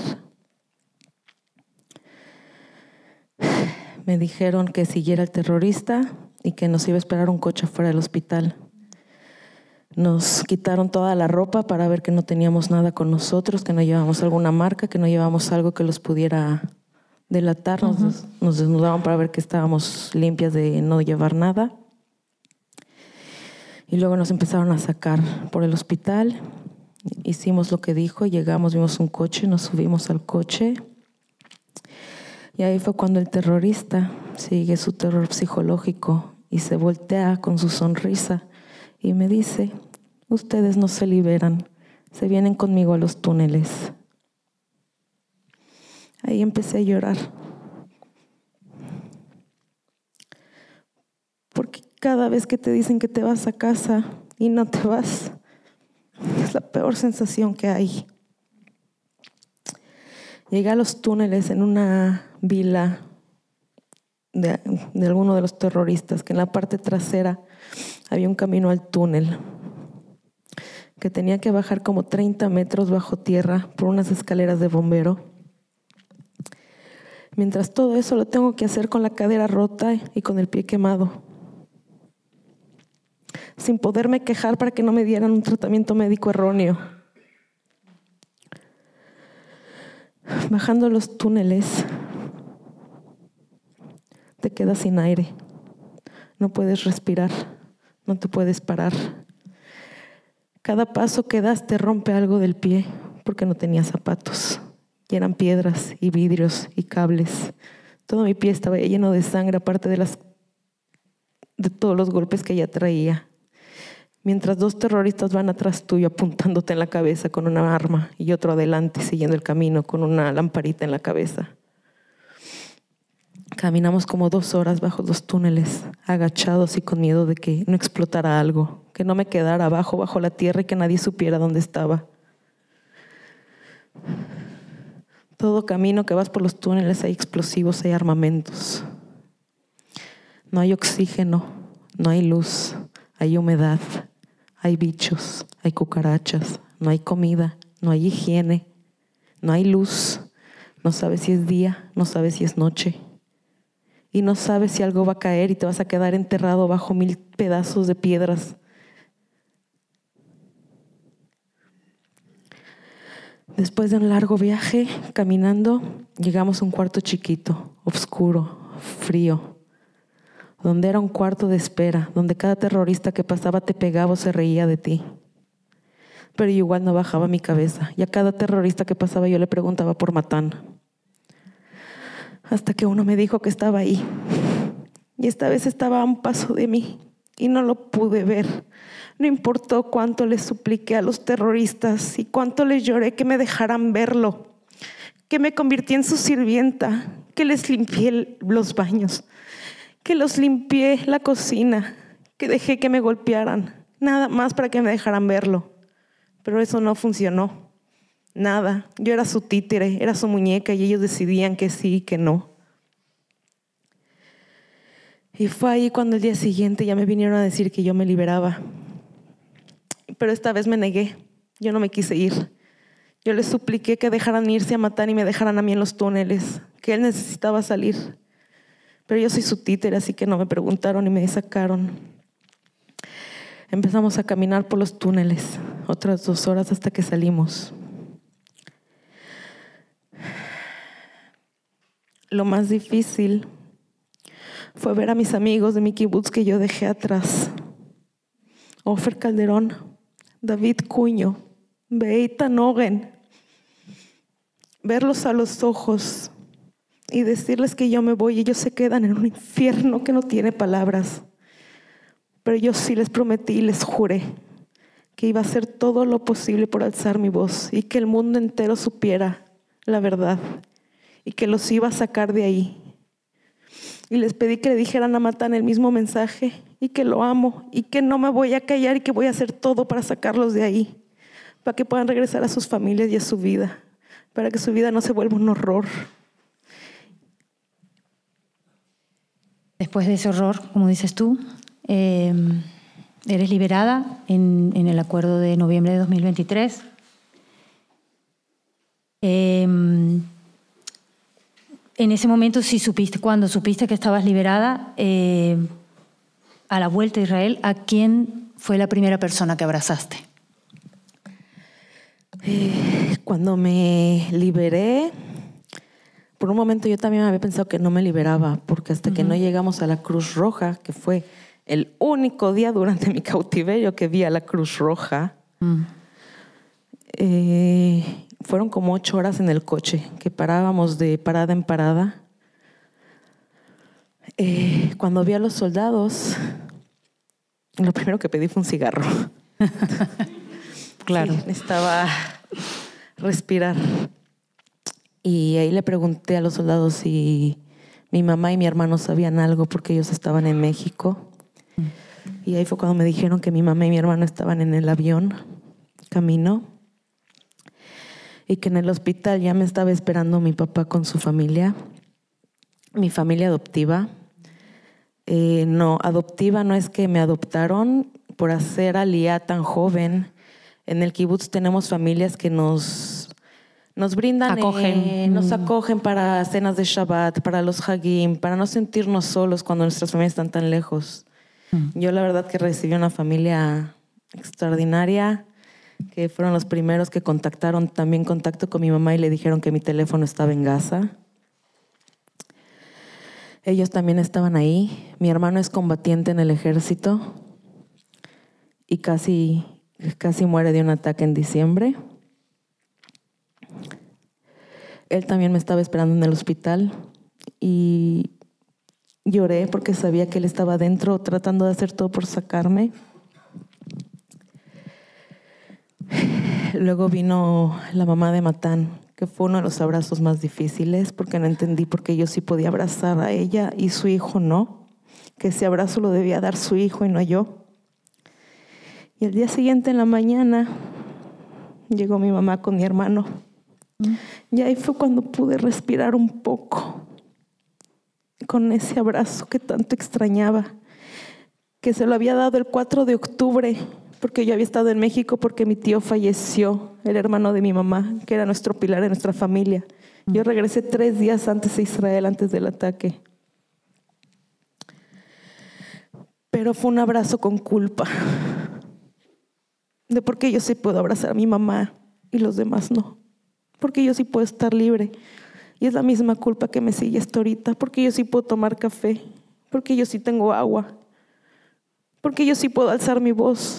Me dijeron que siguiera el terrorista y que nos iba a esperar un coche afuera del hospital. Nos quitaron toda la ropa para ver que no teníamos nada con nosotros, que no llevábamos alguna marca, que no llevábamos algo que los pudiera delatar. Uh-huh. Nos, nos desnudaban para ver que estábamos limpias de no llevar nada. Y luego nos empezaron a sacar por el hospital. Hicimos lo que dijo, llegamos, vimos un coche, nos subimos al coche. Y ahí fue cuando el terrorista sigue su terror psicológico y se voltea con su sonrisa y me dice: ustedes no se liberan, se vienen conmigo a los túneles. Ahí empecé a llorar. Porque cada vez que te dicen que te vas a casa y no te vas, es la peor sensación que hay. Llegué a los túneles en una vila de, de alguno de los terroristas, que en la parte trasera había un camino al túnel, que tenía que bajar como treinta metros bajo tierra por unas escaleras de bombero. Mientras todo eso lo tengo que hacer con la cadera rota y con el pie quemado, sin poderme quejar para que no me dieran un tratamiento médico erróneo. Bajando los túneles, te quedas sin aire, no puedes respirar, no te puedes parar. Cada paso que das te rompe algo del pie porque no tenía zapatos. Y eran piedras y vidrios y cables. Todo mi pie estaba lleno de sangre, aparte de, las, de todos los golpes que ya traía. Mientras dos terroristas van atrás tuyo apuntándote en la cabeza con una arma y otro adelante siguiendo el camino con una lamparita en la cabeza. Caminamos como dos horas bajo los túneles, agachados y con miedo de que no explotara algo, que no me quedara abajo, bajo la tierra y que nadie supiera dónde estaba. Todo camino que vas por los túneles hay explosivos, hay armamentos. No hay oxígeno, no hay luz, hay humedad, hay bichos, hay cucarachas, no hay comida, no hay higiene, no hay luz, no sabes si es día, no sabes si es noche. Y no sabes si algo va a caer y te vas a quedar enterrado bajo mil pedazos de piedras. Después de un largo viaje, caminando, llegamos a un cuarto chiquito, oscuro, frío, donde era un cuarto de espera, donde cada terrorista que pasaba te pegaba o se reía de ti. Pero yo igual no bajaba mi cabeza, y a cada terrorista que pasaba yo le preguntaba por Matán. Hasta que uno me dijo que estaba ahí, y esta vez estaba a un paso de mí, y no lo pude ver. No importó cuánto les supliqué a los terroristas y cuánto les lloré que me dejaran verlo, que me convirtié en su sirvienta, que les limpié los baños, que los limpié la cocina, que dejé que me golpearan, nada más para que me dejaran verlo. Pero eso no funcionó, nada. Yo era su títere, era su muñeca y ellos decidían que sí y que no. Y fue ahí cuando el día siguiente ya me vinieron a decir que yo me liberaba. Pero esta vez me negué, yo no me quise ir. Yo les supliqué que dejaran irse a Matán y me dejaran a mí en los túneles, que él necesitaba salir. Pero yo soy su títere, así que no me preguntaron y me sacaron. Empezamos a caminar por los túneles, otras dos horas hasta que salimos. Lo más difícil fue ver a mis amigos de mi kibutz que yo dejé atrás. Ofer Calderón, David Cuño, Beita Nogen. Verlos a los ojos y decirles que yo me voy y ellos se quedan en un infierno que no tiene palabras. Pero yo sí les prometí y les juré que iba a hacer todo lo posible por alzar mi voz y que el mundo entero supiera la verdad y que los iba a sacar de ahí. Y les pedí que le dijeran a Matán el mismo mensaje y que lo amo y que no me voy a callar y que voy a hacer todo para sacarlos de ahí, para que puedan regresar a sus familias y a su vida, para que su vida no se vuelva un horror. Después de ese horror, como dices tú, eh, eres liberada en, en el acuerdo de noviembre de dos mil veintitrés. Eh, en ese momento, sí supiste, cuando supiste que estabas liberada, eh, a la vuelta a Israel, ¿a quién fue la primera persona que abrazaste? Eh, cuando me liberé, por un momento yo también había pensado que no me liberaba, porque hasta uh-huh. que no llegamos a la Cruz Roja, que fue el único día durante mi cautiverio que vi a la Cruz Roja, uh-huh. eh, fueron como ocho horas en el coche, que parábamos de parada en parada. Eh, cuando vi a los soldados, lo primero que pedí fue un cigarro. Claro. Sí, necesitaba respirar. Y ahí le pregunté a los soldados si mi mamá y mi hermano sabían algo porque ellos estaban en México. Mm. Y ahí fue cuando me dijeron que mi mamá y mi hermano estaban en el avión, camino. Y que en el hospital ya me estaba esperando mi papá con su familia, mi familia adoptiva. Eh, no, adoptiva no es que me adoptaron por hacer aliyá tan joven. En el kibutz tenemos familias que nos, nos brindan, acogen. Eh, nos acogen para cenas de Shabbat, para los Hagim, para no sentirnos solos cuando nuestras familias están tan lejos. Mm. Yo la verdad que recibí una familia extraordinaria, que fueron los primeros que contactaron también contacto con mi mamá y le dijeron que mi teléfono estaba en Gaza. Ellos también estaban ahí. Mi hermano es combatiente en el ejército y casi, casi muere de un ataque en diciembre. Él también me estaba esperando en el hospital y lloré porque sabía que él estaba adentro tratando de hacer todo por sacarme. Luego vino la mamá de Matán, que fue uno de los abrazos más difíciles porque no entendí por qué yo sí podía abrazar a ella y su hijo no, que ese abrazo lo debía dar su hijo y no yo. Y el día siguiente en la mañana llegó mi mamá con mi hermano. Mm. Y ahí fue cuando pude respirar un poco con ese abrazo que tanto extrañaba, que se lo había dado el cuatro de octubre porque yo había estado en México porque mi tío falleció, el hermano de mi mamá, que era nuestro pilar de nuestra familia. Yo regresé tres días antes a Israel, antes del ataque. Pero fue un abrazo con culpa, de por qué yo sí puedo abrazar a mi mamá y los demás no. porque yo sí puedo estar libre. Y es la misma culpa que me sigue hasta ahorita, porque yo sí puedo tomar café, porque yo sí tengo agua, porque yo sí puedo alzar mi voz.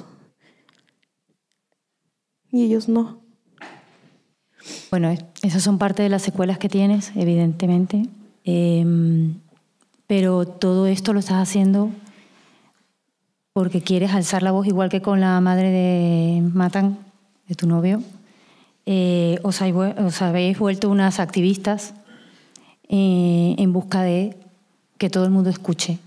Y ellos no. Bueno, esas son parte de las secuelas que tienes, evidentemente. Eh, pero todo esto lo estás haciendo porque quieres alzar la voz, igual que con la madre de Matan, de tu novio. Eh, os, hay, os habéis vuelto unas activistas eh, en busca de que todo el mundo escuche.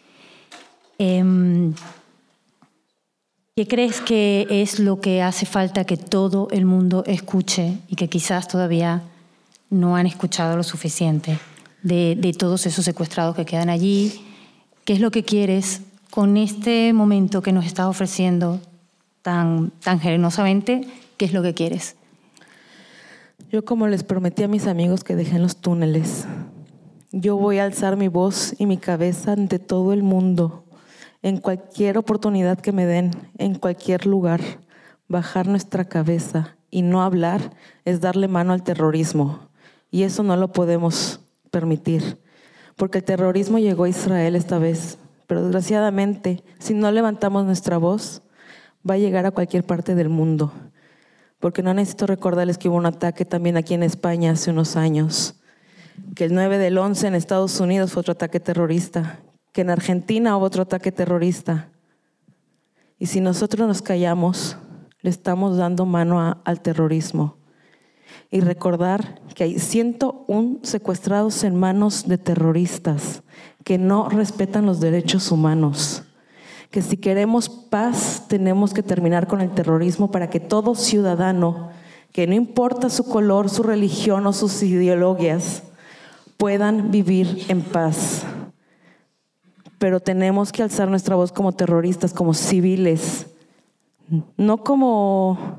Eh, ¿Qué crees que es lo que hace falta que todo el mundo escuche y que quizás todavía no han escuchado lo suficiente de, de todos esos secuestrados que quedan allí? ¿Qué es lo que quieres con este momento que nos estás ofreciendo tan, tan generosamente? ¿Qué es lo que quieres? Yo, como les prometí a mis amigos que dejé en los túneles, yo voy a alzar mi voz y mi cabeza ante todo el mundo. En cualquier oportunidad que me den, en cualquier lugar, bajar nuestra cabeza y no hablar es darle mano al terrorismo. Y eso no lo podemos permitir, porque el terrorismo llegó a Israel esta vez, pero desgraciadamente, si no levantamos nuestra voz, va a llegar a cualquier parte del mundo. Porque no necesito recordarles que hubo un ataque también aquí en España hace unos años, que el nueve del once en Estados Unidos fue otro ataque terrorista, que en Argentina hubo otro ataque terrorista. Y si nosotros nos callamos, le estamos dando mano a, al terrorismo. Y recordar que hay ciento uno secuestrados en manos de terroristas que no respetan los derechos humanos. Que si queremos paz, tenemos que terminar con el terrorismo para que todo ciudadano, que no importa su color, su religión o sus ideologías, puedan vivir en paz. Pero tenemos que alzar nuestra voz como terroristas, como civiles, no como...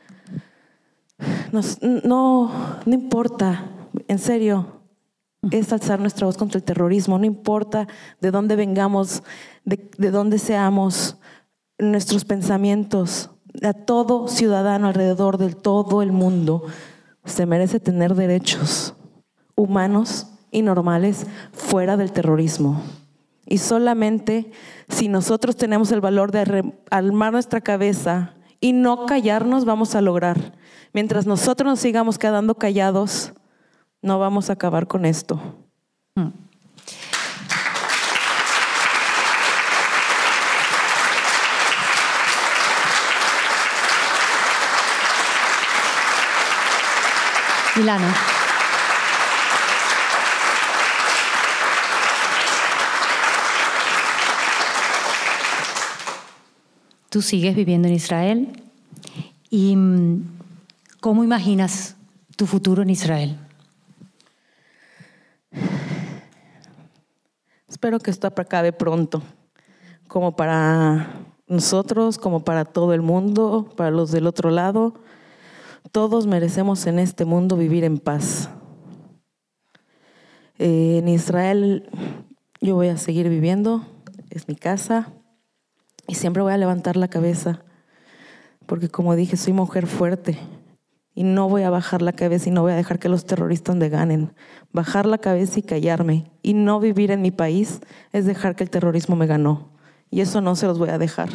Nos, no, no importa, en serio, es alzar nuestra voz contra el terrorismo, no importa de dónde vengamos, de, de dónde seamos, nuestros pensamientos. A todo ciudadano alrededor de todo el mundo se merece tener derechos humanos y normales fuera del terrorismo. Y solamente si nosotros tenemos el valor de armar nuestra cabeza y no callarnos, vamos a lograr. Mientras nosotros nos sigamos quedando callados, no vamos a acabar con esto. Hmm. Ilana. Tú sigues viviendo en Israel y ¿cómo imaginas tu futuro en Israel? Espero que esto acabe pronto, como para nosotros, como para todo el mundo, para los del otro lado. Todos merecemos en este mundo vivir en paz. Eh, en Israel yo voy a seguir viviendo, es mi casa. Y siempre voy a levantar la cabeza, porque como dije, soy mujer fuerte y no voy a bajar la cabeza y no voy a dejar que los terroristas me ganen. Bajar la cabeza y callarme y no vivir en mi país es dejar que el terrorismo me ganó. Y eso no se los voy a dejar.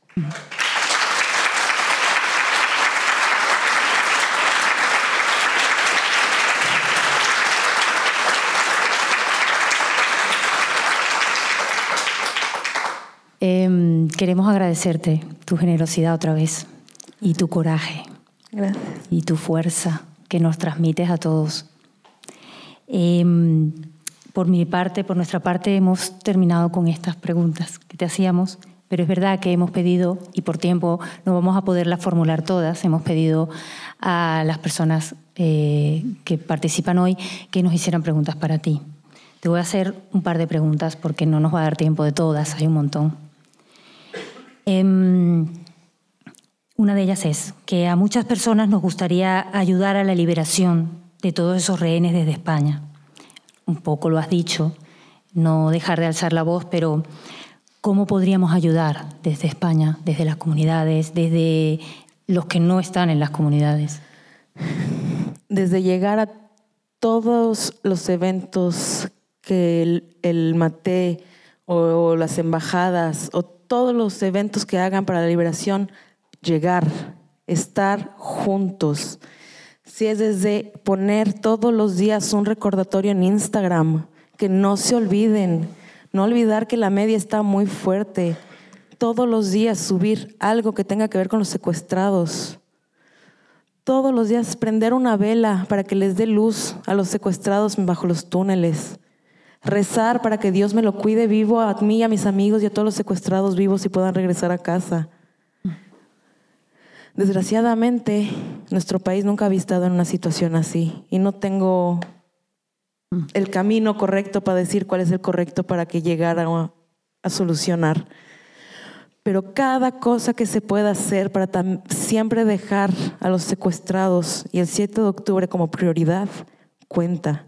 Eh, queremos agradecerte tu generosidad otra vez y tu coraje. Gracias. Y tu fuerza que nos transmites a todos. Eh, por mi parte, por nuestra parte, hemos terminado con estas preguntas que te hacíamos, pero es verdad que hemos pedido, y por tiempo no vamos a poderlas formular todas, hemos pedido a las personas eh, que participan hoy que nos hicieran preguntas para ti. Te voy a hacer un par de preguntas porque no nos va a dar tiempo de todas, hay un montón. Um, una de ellas es que a muchas personas nos gustaría ayudar a la liberación de todos esos rehenes desde España. Un poco lo has dicho, no dejar de alzar la voz, pero ¿cómo podríamos ayudar desde España, desde las comunidades, desde los que no están en las comunidades? desde llegar a todos los eventos que el, el Mate o, o las embajadas o todos los eventos que hagan para la liberación, llegar, estar juntos. Si es desde poner todos los días un recordatorio en Instagram, que no se olviden, no olvidar que la media está muy fuerte. Todos los días subir algo que tenga que ver con los secuestrados. Todos los días prender una vela para que les dé luz a los secuestrados bajo los túneles. Rezar para que Dios me lo cuide vivo a mí, a mis amigos y a todos los secuestrados vivos y puedan regresar a casa. Desgraciadamente, nuestro país nunca había estado en una situación así y no tengo el camino correcto para decir cuál es el correcto para que llegara a, a solucionar. Pero cada cosa que se pueda hacer para siempre dejar a los secuestrados y el siete de octubre como prioridad, cuenta.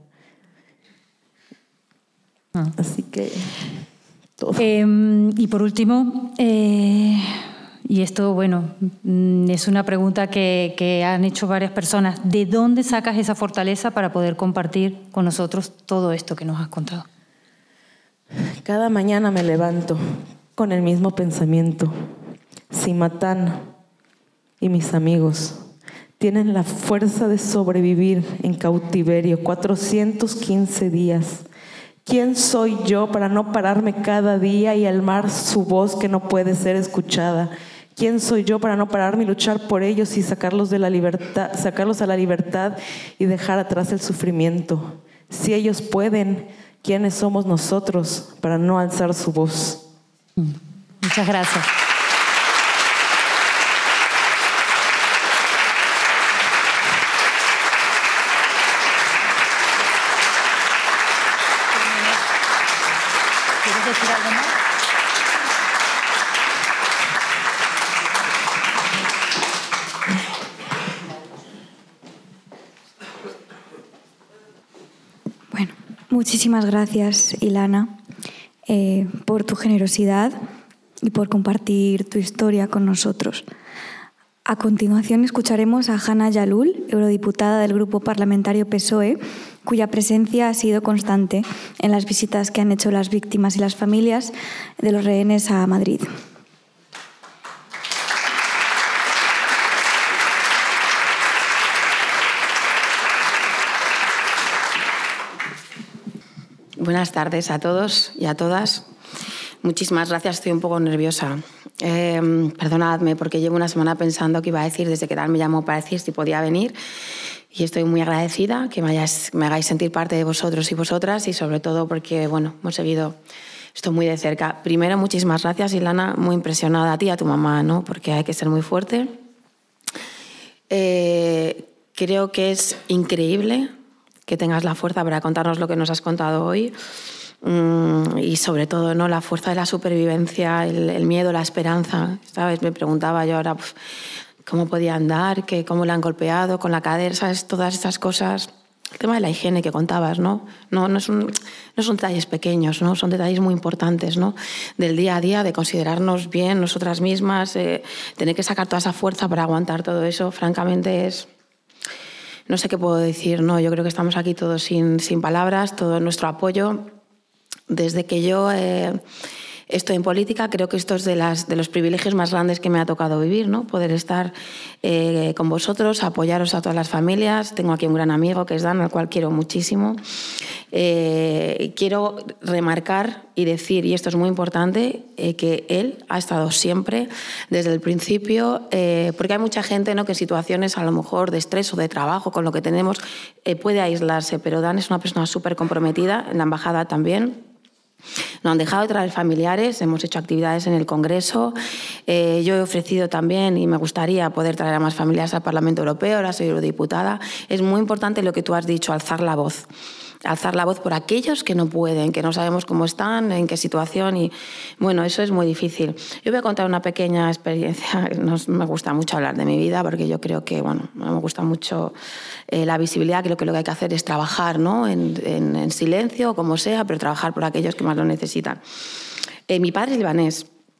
Ah. Así que todo. Eh, y por último, eh, y esto, bueno, es una pregunta que, que han hecho varias personas. ¿De dónde sacas esa fortaleza para poder compartir con nosotros todo esto que nos has contado? Cada mañana me levanto con el mismo pensamiento. Si Matan y mis amigos tienen la fuerza de sobrevivir en cautiverio cuatrocientos quince días, ¿quién soy yo para no pararme cada día y almar su voz que no puede ser escuchada? ¿Quién soy yo para no pararme y luchar por ellos y sacarlos de la libertad, sacarlos a la libertad y dejar atrás el sufrimiento? Si ellos pueden, ¿quiénes somos nosotros para no alzar su voz? Muchas gracias. ¿Quieres decir algo más? Bueno, muchísimas gracias, Ilana, eh, por tu generosidad y por compartir tu historia con nosotros. A continuación escucharemos a Hanna Yalul, eurodiputada del Grupo Parlamentario P S O E, cuya presencia ha sido constante en las visitas que han hecho las víctimas y las familias de los rehenes a Madrid. Buenas tardes a todos y a todas. Muchísimas gracias, estoy un poco nerviosa. Eh, perdonadme porque llevo una semana pensando qué iba a decir desde que tal me llamó para decir si podía venir y estoy muy agradecida que me, hayáis, me hagáis sentir parte de vosotros y vosotras y sobre todo porque bueno, hemos seguido esto muy de cerca. Primero, muchísimas gracias, Ilana, muy impresionada a ti y a tu mamá, ¿no? Porque hay que ser muy fuerte. Eh, creo que es increíble que tengas la fuerza para contarnos lo que nos has contado hoy. Y sobre todo, ¿no?, la fuerza de la supervivencia, el, el miedo, la esperanza. ¿Sabes? Me preguntaba yo ahora pues, cómo podía andar, que, cómo le han golpeado con la cadera, ¿sabes? Todas estas cosas. El tema de la higiene que contabas, ¿no? No, no, son, no son detalles pequeños, ¿no? Son detalles muy importantes, ¿no? Del día a día, de considerarnos bien nosotras mismas, eh, tener que sacar toda esa fuerza para aguantar todo eso, francamente es... No sé qué puedo decir, ¿no? Yo creo que estamos aquí todos sin, sin palabras, todo nuestro apoyo. Desde que yo eh, estoy en política, creo que esto es de, las, de los privilegios más grandes que me ha tocado vivir, ¿no? Poder estar eh, con vosotros, apoyaros a todas las familias. Tengo aquí un gran amigo que es Dan, al cual quiero muchísimo. Eh, quiero remarcar y decir, y esto es muy importante, eh, que él ha estado siempre, desde el principio, eh, porque hay mucha gente, ¿no?, que en situaciones a lo mejor de estrés o de trabajo, con lo que tenemos, eh, puede aislarse, pero Dan es una persona súper comprometida, en la embajada también. Nos han dejado de traer familiares, hemos hecho actividades en el Congreso. Eh, yo he ofrecido también, y me gustaría poder traer a más familiares al Parlamento Europeo, ahora soy eurodiputada. Es muy importante lo que tú has dicho, alzar la voz. Alzar la voz por aquellos que no pueden, que no sabemos cómo están, en qué situación, y bueno, eso es muy difícil. Yo voy a contar una pequeña experiencia. No me gusta mucho hablar de mi vida porque yo creo que, bueno, no me gusta mucho eh, la visibilidad. Creo que lo que hay que hacer es trabajar, ¿no?, en, en, en silencio, como sea, pero trabajar por aquellos que más lo necesitan. Eh, mi padre es libanés.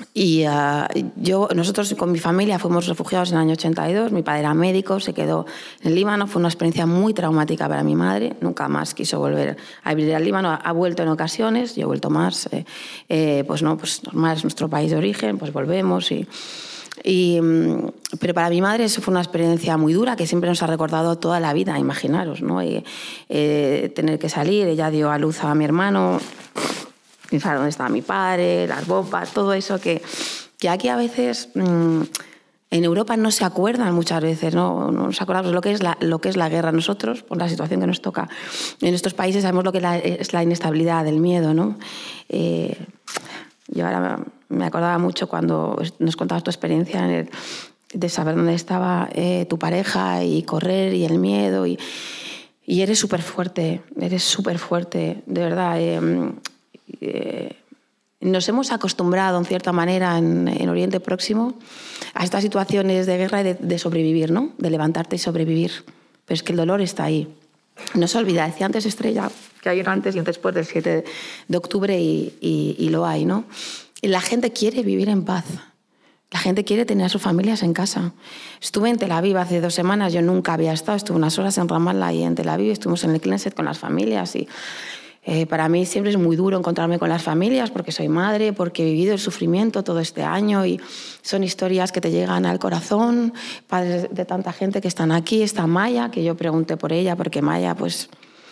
Y uh, yo, nosotros con mi familia fuimos refugiados en el año ochenta y dos, mi padre era médico, se quedó en el Líbano, fue una experiencia muy traumática para mi madre, nunca más quiso volver a vivir al Líbano, ha vuelto en ocasiones, yo he vuelto más, eh, eh, pues no, pues normal, es nuestro país de origen, pues volvemos y... Y, pero para mi madre eso fue una experiencia muy dura que siempre nos ha recordado toda la vida, imaginaros, ¿no? Y, eh, tener que salir, ella dio a luz a mi hermano, pensar dónde estaba mi padre, las bombas, todo eso que, que aquí a veces mmm, en Europa no se acuerdan muchas veces, no, no nos acordamos lo que es la, lo que es la guerra. Nosotros, por la situación que nos toca en estos países, sabemos lo que la, es la inestabilidad, el miedo, ¿no? Eh, yo ahora me acordaba mucho cuando nos contabas tu experiencia en el, de saber dónde estaba eh, tu pareja y correr y el miedo y, y eres súper fuerte, eres súper fuerte, de verdad. Eh, eh, nos hemos acostumbrado en cierta manera en, en Oriente Próximo a estas situaciones de guerra y de, de sobrevivir, ¿no? De levantarte y sobrevivir, pero es que el dolor está ahí. No se olvida, decía antes Estrella, que hay un antes y un después del siete de octubre y, y, y lo hay, ¿no? La gente quiere vivir en paz. La gente quiere tener a sus familias en casa. Estuve en Tel Aviv hace dos semanas, yo nunca había estado, estuve unas horas en Ramallah y en Tel Aviv, estuvimos en el Knesset con las familias y eh, para mí siempre es muy duro encontrarme con las familias porque soy madre, porque he vivido el sufrimiento todo este año y son historias que te llegan al corazón, padres de tanta gente que están aquí. Está Maya, que yo pregunté por ella porque Maya pues...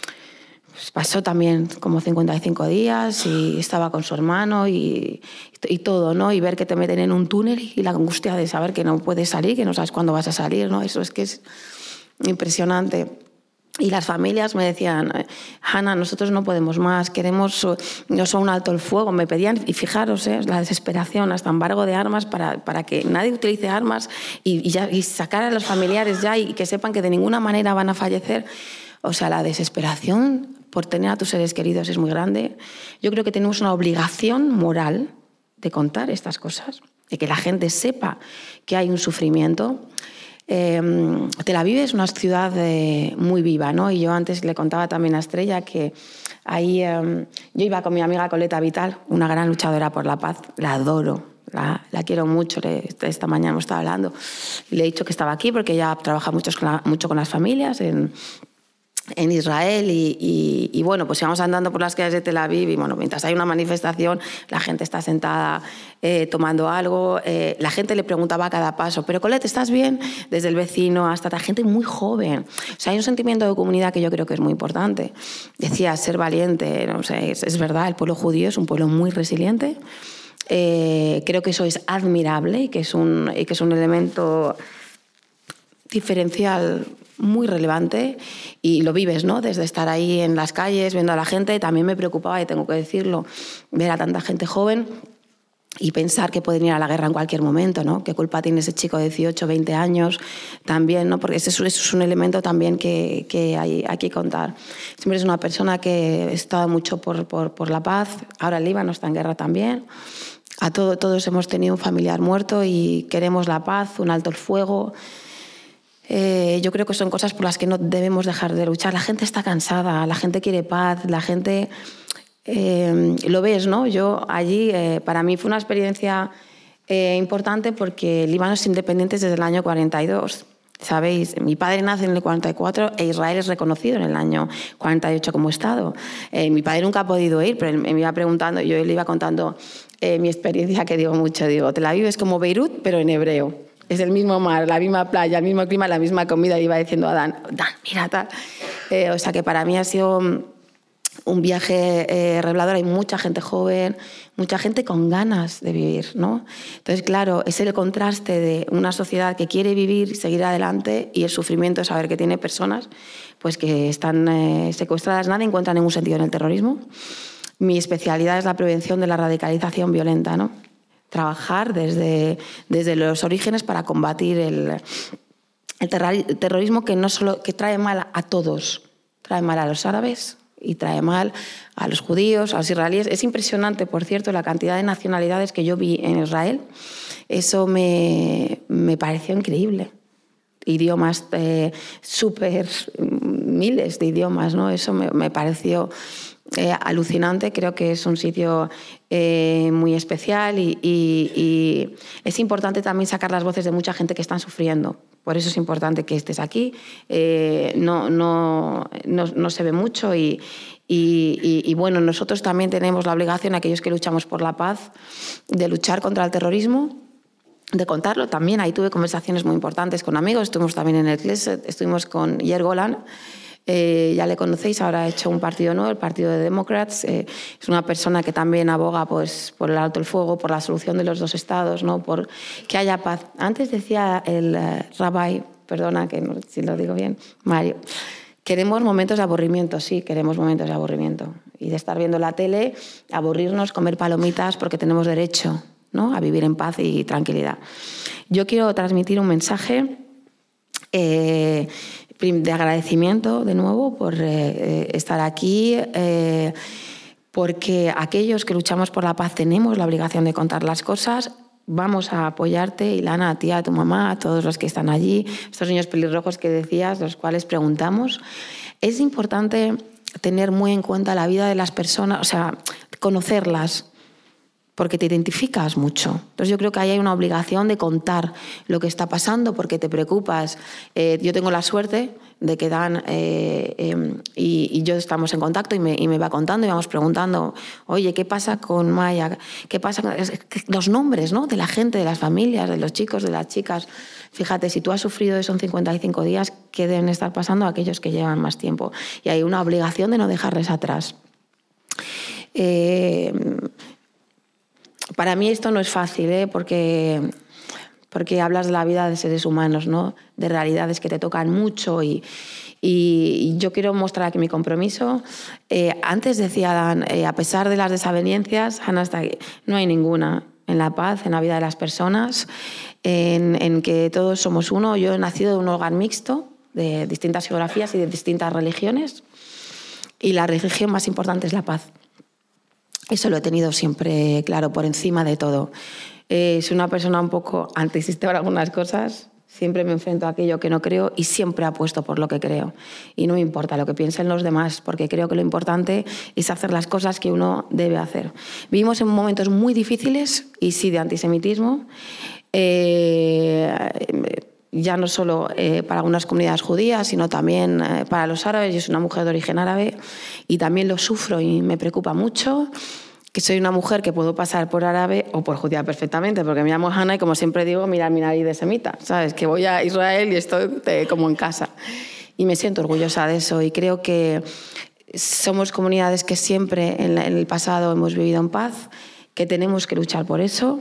Pues pasó también como cincuenta y cinco días y estaba con su hermano y, y todo, ¿no? Y ver que te meten en un túnel y la angustia de saber que no puedes salir, que no sabes cuándo vas a salir, ¿no? Eso es que es impresionante. Y las familias me decían, Hanna, nosotros no podemos más, queremos no solo un alto el fuego. Me pedían, y fijaros, ¿eh? La desesperación, hasta embargo de armas para, para que nadie utilice armas y, y, ya, y sacar a los familiares ya y que sepan que de ninguna manera van a fallecer. O sea, la desesperación por tener a tus seres queridos es muy grande. Yo creo que tenemos una obligación moral de contar estas cosas, de que la gente sepa que hay un sufrimiento. Eh, Tel Aviv es una ciudad eh, muy viva, ¿no? Y yo antes le contaba también a Estrella que ahí eh, yo iba con mi amiga Coleta Vital, una gran luchadora por la paz, la adoro. La, la quiero mucho, le, esta mañana hemos estado hablando. Le he dicho que estaba aquí porque ella trabaja mucho con, la, mucho con las familias en... en Israel y, y, y bueno, pues íbamos andando por las calles de Tel Aviv y bueno, mientras hay una manifestación la gente está sentada eh, tomando algo, eh, la gente le preguntaba a cada paso, pero Colette, ¿estás bien? Desde el vecino hasta la gente muy joven. O sea, hay un sentimiento de comunidad que yo creo que es muy importante. Decía, ser valiente, no sé, es, es verdad, el pueblo judío es un pueblo muy resiliente. Eh, creo que eso es admirable y que es un, y que es un elemento diferencial muy relevante y lo vives, ¿no? Desde estar ahí en las calles, viendo a la gente. También me preocupaba, y tengo que decirlo, ver a tanta gente joven y pensar que pueden ir a la guerra en cualquier momento, ¿no? ¿Qué culpa tiene ese chico de dieciocho, veinte años también, ¿no? Porque eso es, eso es un elemento también que, que hay, hay que contar. Siempre es una persona que ha estado mucho por, por, por la paz. Ahora el Líbano está en guerra también. A todo, todos hemos tenido un familiar muerto y queremos la paz, un alto el fuego. Eh, yo creo que son cosas por las que no debemos dejar de luchar. La gente está cansada, la gente quiere paz, la gente... Eh, lo ves, ¿no? Yo allí, eh, para mí fue una experiencia eh, importante porque el Líbano es independiente desde el año cuarenta y dos. ¿Sabéis? Mi padre nace en el cuarenta y cuatro e Israel es reconocido en el año cuarenta y ocho como Estado. Eh, mi padre nunca ha podido ir, pero él me iba preguntando, yo le iba contando eh, mi experiencia, que digo mucho. Digo, Tel Aviv es como Beirut, pero en hebreo. Es el mismo mar, la misma playa, el mismo clima, la misma comida. Y iba diciendo a Dan, Dan, mira tal. Eh, o sea que para mí ha sido un viaje eh, revelador. Hay mucha gente joven, mucha gente con ganas de vivir, ¿no? Entonces, claro, es el contraste de una sociedad que quiere vivir y seguir adelante y el sufrimiento de saber que tiene personas pues, que están eh, secuestradas. Nadie encuentra ningún sentido en el terrorismo. Mi especialidad es la prevención de la radicalización violenta, ¿no? Trabajar desde, desde los orígenes para combatir el, el, terror, el terrorismo que, no solo, que trae mal a todos. Trae mal a los árabes y trae mal a los judíos, a los israelíes. Es impresionante, por cierto, la cantidad de nacionalidades que yo vi en Israel. Eso me, me pareció increíble. Idiomas eh, súper, miles de idiomas, ¿no? Eso me, me pareció eh, alucinante. Creo que es un sitio eh, muy especial y, y, y es importante también sacar las voces de mucha gente que están sufriendo. Por eso es importante que estés aquí. Eh, no, no, no, no se ve mucho y, y, y, y bueno, nosotros también tenemos la obligación, aquellos que luchamos por la paz, de luchar contra el terrorismo, de contarlo también. Ahí tuve conversaciones muy importantes con amigos, estuvimos también en el Knesset, estuvimos con Yair Golan, eh, ya le conocéis, ahora ha hecho un partido nuevo, el Partido de Democrats. Eh, es una persona que también aboga pues, por el alto el fuego, por la solución de los dos estados, ¿no? Por que haya paz. Antes decía el uh, rabbi, perdona que no, si lo digo bien, Mario, queremos momentos de aburrimiento, sí, queremos momentos de aburrimiento. Y de estar viendo la tele, aburrirnos, comer palomitas, porque tenemos derecho, ¿no?, a vivir en paz y tranquilidad. Yo quiero transmitir un mensaje eh, de agradecimiento de nuevo por eh, estar aquí, eh, porque aquellos que luchamos por la paz tenemos la obligación de contar las cosas. Vamos a apoyarte, Ilana, a ti, a tu mamá, a todos los que están allí, estos niños pelirrojos que decías, los cuales preguntamos. Es importante tener muy en cuenta la vida de las personas, o sea, conocerlas, porque te identificas mucho. Entonces yo creo que ahí hay una obligación de contar lo que está pasando porque te preocupas. Eh, yo tengo la suerte de que Dan eh, eh, y, y yo estamos en contacto y me, y me va contando y vamos preguntando, oye, ¿qué pasa con Maya? ¿Qué pasa con los nombres, ¿no?, de la gente, de las familias, de los chicos, de las chicas? Fíjate, si tú has sufrido eso en cincuenta y cinco días, ¿qué deben estar pasando aquellos que llevan más tiempo? Y hay una obligación de no dejarles atrás. Eh, Para mí esto no es fácil, ¿eh? porque, porque hablas de la vida de seres humanos, ¿no?, de realidades que te tocan mucho y, y yo quiero mostrar aquí mi compromiso. Eh, antes decía Dan, eh, a pesar de las desavenencias, Ana está aquí, no hay ninguna en la paz, en la vida de las personas, en, en que todos somos uno. Yo he nacido de un hogar mixto, de distintas geografías y de distintas religiones, y la religión más importante es la paz. Eso lo he tenido siempre claro, por encima de todo. Eh, soy una persona un poco antisistema en algunas cosas, siempre me enfrento a aquello que no creo y siempre apuesto por lo que creo. Y no me importa lo que piensen los demás, porque creo que lo importante es hacer las cosas que uno debe hacer. Vivimos en momentos muy difíciles, y sí, de antisemitismo, eh, ya no solo eh, para algunas comunidades judías, sino también eh, para los árabes. Yo soy una mujer de origen árabe y también lo sufro y me preocupa mucho, que soy una mujer que puedo pasar por árabe o por judía perfectamente, porque me llamo Hannah y, como siempre digo, mira mi nariz de semita, ¿sabes? Que voy a Israel y estoy eh, como en casa. Y me siento orgullosa de eso y creo que somos comunidades que siempre en, la, en el pasado hemos vivido en paz, que tenemos que luchar por eso.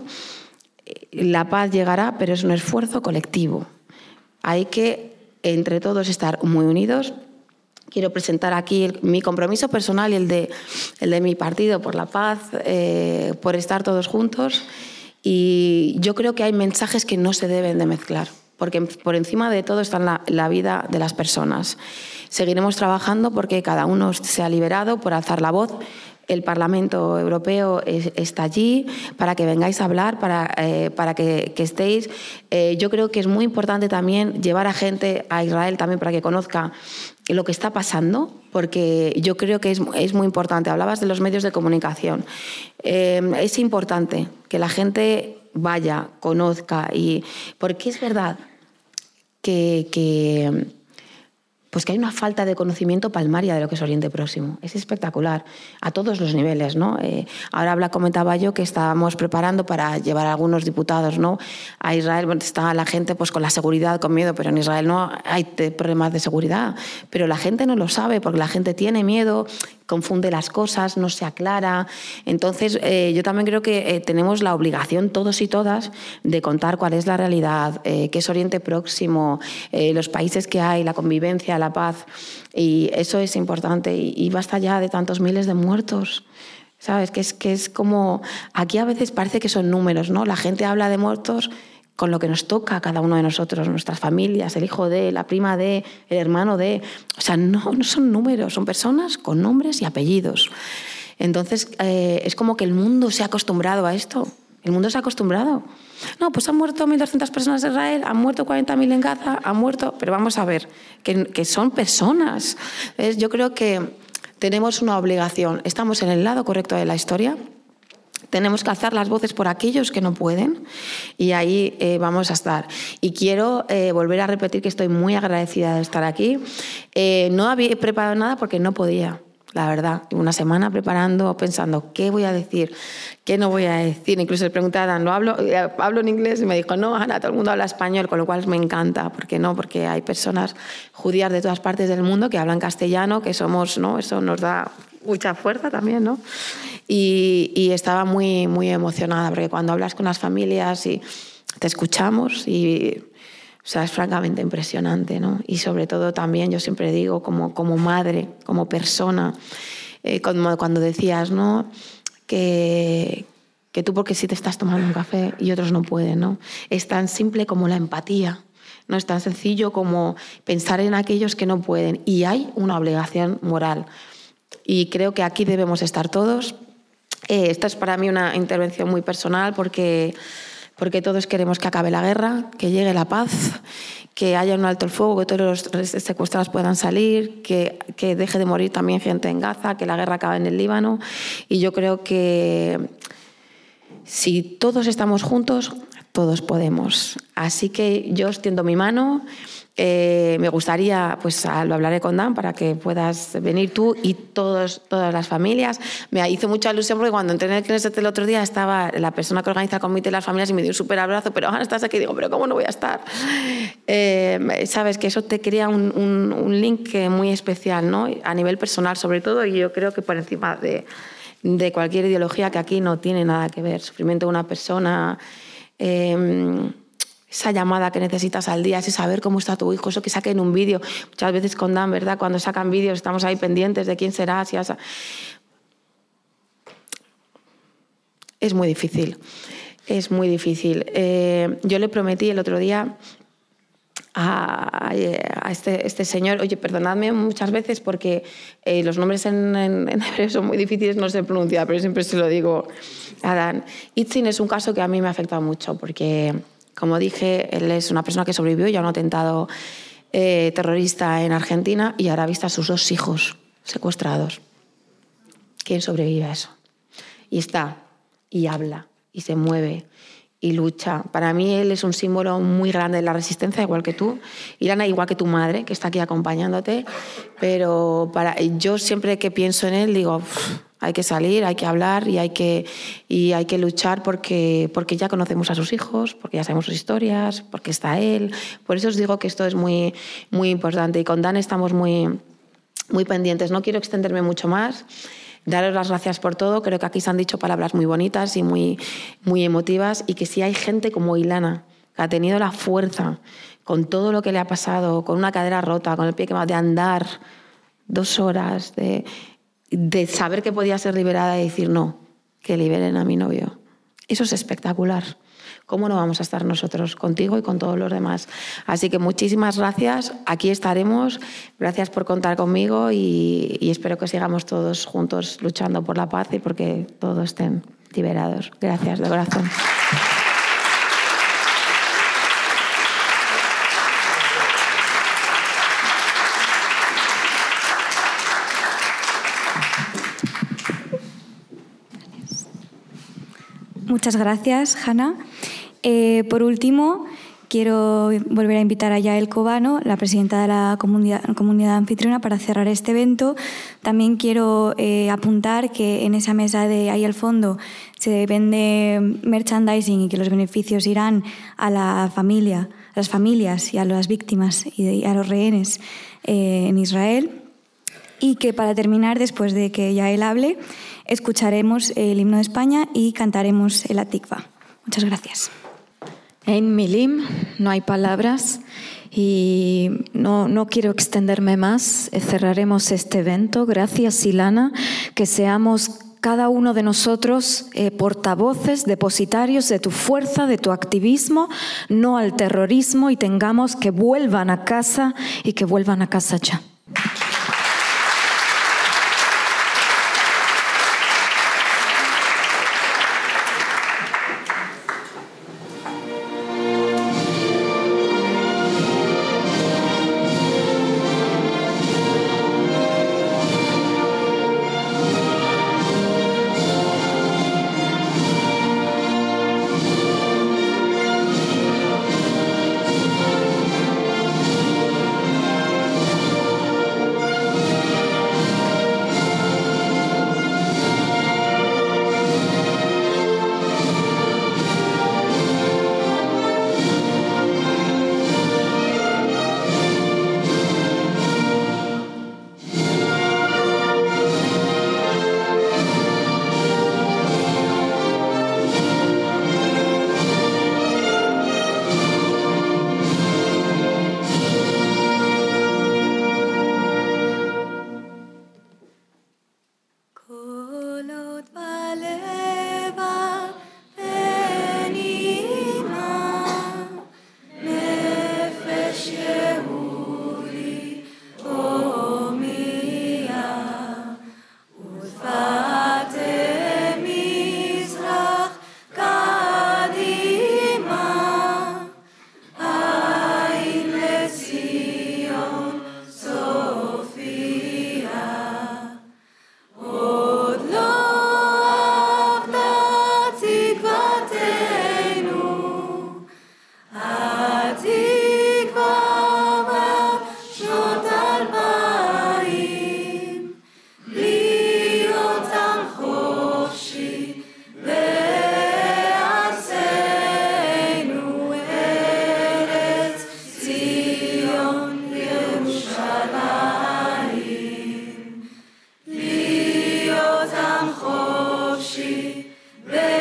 La paz llegará, pero es un esfuerzo colectivo. Hay que, entre todos, estar muy unidos. Quiero presentar aquí el, mi compromiso personal y el de, el de mi partido por la paz, eh, por estar todos juntos. Y yo creo que hay mensajes que no se deben de mezclar, porque por encima de todo está la, la vida de las personas. Seguiremos trabajando porque cada uno se ha liberado por alzar la voz. El Parlamento Europeo está allí para que vengáis a hablar, para, eh, para que, que estéis. Eh, yo creo que es muy importante también llevar a gente a Israel también para que conozca lo que está pasando, porque yo creo que es, es muy importante. Hablabas de los medios de comunicación. Eh, es importante que la gente vaya, conozca, y porque es verdad que... que pues que hay una falta de conocimiento palmaria de lo que es Oriente Próximo. Es espectacular, a todos los niveles, ¿no? Eh, ahora habla, comentaba yo que estábamos preparando para llevar a algunos diputados, ¿no?, a Israel. Bueno, está la gente pues con la seguridad, con miedo, pero en Israel no hay problemas de seguridad. Pero la gente no lo sabe porque la gente tiene miedo, confunde las cosas, no se aclara. Entonces, eh, yo también creo que eh, tenemos la obligación, todos y todas, de contar cuál es la realidad, eh, qué es Oriente Próximo, eh, los países que hay, la convivencia, la paz. Y eso es importante. Y, y basta ya de tantos miles de muertos. ¿Sabes? Que es, que es como... Aquí a veces parece que son números, ¿no? La gente habla de muertos con lo que nos toca a cada uno de nosotros, nuestras familias, el hijo de, la prima de, el hermano de... O sea, no, no son números, son personas con nombres y apellidos. Entonces, eh, es como que el mundo se ha acostumbrado a esto. El mundo se ha acostumbrado. No, pues han muerto mil doscientas personas en Israel, han muerto cuarenta mil en Gaza, han muerto... Pero vamos a ver, que, que son personas. ¿Ves? Yo creo que tenemos una obligación. Estamos en el lado correcto de la historia. Tenemos que alzar las voces por aquellos que no pueden y ahí eh, vamos a estar. Y quiero eh, volver a repetir que estoy muy agradecida de estar aquí. Eh, no había preparado nada porque no podía, la verdad. Una semana preparando, pensando qué voy a decir, qué no voy a decir. Incluso le pregunté a Dan, ¿no hablo, hablo en inglés? Y me dijo, no, Ana, todo el mundo habla español, con lo cual me encanta. ¿Por qué no? Porque hay personas judías de todas partes del mundo que hablan castellano, que somos, ¿no? Eso nos da mucha fuerza también, ¿no? Y, y estaba muy, muy emocionada, porque cuando hablas con las familias y te escuchamos, y, o sea, es francamente impresionante, ¿no? Y sobre todo también, yo siempre digo, como, como madre, como persona, eh, como cuando decías, ¿no? Que, que tú porque sí te estás tomando un café y otros no pueden, ¿no? Es tan simple como la empatía. No es tan sencillo como pensar en aquellos que no pueden. Y hay una obligación moral. Y creo que aquí debemos estar todos. Eh, esta es para mí una intervención muy personal porque, porque todos queremos que acabe la guerra, que llegue la paz, que haya un alto el fuego, que todos los secuestrados puedan salir, que, que deje de morir también gente en Gaza, que la guerra acabe en el Líbano. Y yo creo que si todos estamos juntos, todos podemos. Así que yo extiendo mi mano. Eh, me gustaría, pues lo hablaré con Dan para que puedas venir tú y todos, todas las familias. Me hizo mucha ilusión porque cuando entré en el Knesset el otro día estaba la persona que organiza el comité de las familias y me dio un súper abrazo, pero ahora estás aquí y digo, pero ¿cómo no voy a estar? Eh, sabes que eso te crea un, un, un link muy especial, ¿no? A nivel personal sobre todo, y yo creo que por encima de, de cualquier ideología que aquí no tiene nada que ver. Sufrimiento de una persona... Eh, esa llamada que necesitas al día, ese saber cómo está tu hijo, eso que saquen un vídeo. Muchas veces con Dan, ¿verdad? Cuando sacan vídeos estamos ahí pendientes de quién será. Si has... Es muy difícil, es muy difícil. Eh, yo le prometí el otro día a, a este, este señor, oye, perdonadme muchas veces porque eh, los nombres en, en, en hebreo son muy difíciles, no sé pronunciar, pero siempre se lo digo a Dan. Itzin es un caso que a mí me ha afectado mucho porque... Como dije, él es una persona que sobrevivió ya a un atentado eh, terrorista en Argentina y ahora ha visto a sus dos hijos secuestrados. ¿Quién sobrevive a eso? Y está, y habla, y se mueve, y lucha. Para mí él es un símbolo muy grande de la resistencia, igual que tú. Ilana, igual que tu madre, que está aquí acompañándote. Pero para, yo siempre que pienso en él digo... Uff, hay que salir, hay que hablar y hay que, y hay que luchar porque, porque ya conocemos a sus hijos, porque ya sabemos sus historias, porque está él. Por eso os digo que esto es muy, muy importante. Y con Dan estamos muy, muy pendientes. No quiero extenderme mucho más. Daros las gracias por todo. Creo que aquí se han dicho palabras muy bonitas y muy, muy emotivas. Y que si hay gente como Ilana, que ha tenido la fuerza, con todo lo que le ha pasado, con una cadera rota, con el pie quemado, de andar dos horas, de... de saber que podía ser liberada y decir no, que liberen a mi novio. Eso es espectacular. ¿Cómo no vamos a estar nosotros contigo y con todos los demás? Así que muchísimas gracias, aquí estaremos. Gracias por contar conmigo y, y espero que sigamos todos juntos luchando por la paz y porque todos estén liberados. Gracias, de corazón. Muchas gracias, Hanna. Eh, por último, quiero volver a invitar a Yael Cobano, la presidenta de la comunidad, comunidad anfitriona, para cerrar este evento. También quiero eh, apuntar que en esa mesa de ahí al fondo se vende merchandising y que los beneficios irán a la familia, a las familias y a las víctimas y a los rehenes eh, en Israel. Y que para terminar, después de que Yael hable, escucharemos el himno de España y cantaremos el Atikva. Muchas gracias. En Milim no hay palabras y no, no quiero extenderme más. Cerraremos este evento. Gracias, Ilana, que seamos cada uno de nosotros eh, portavoces, depositarios de tu fuerza, de tu activismo, no al terrorismo, y tengamos que vuelvan a casa y que vuelvan a casa ya. Rey.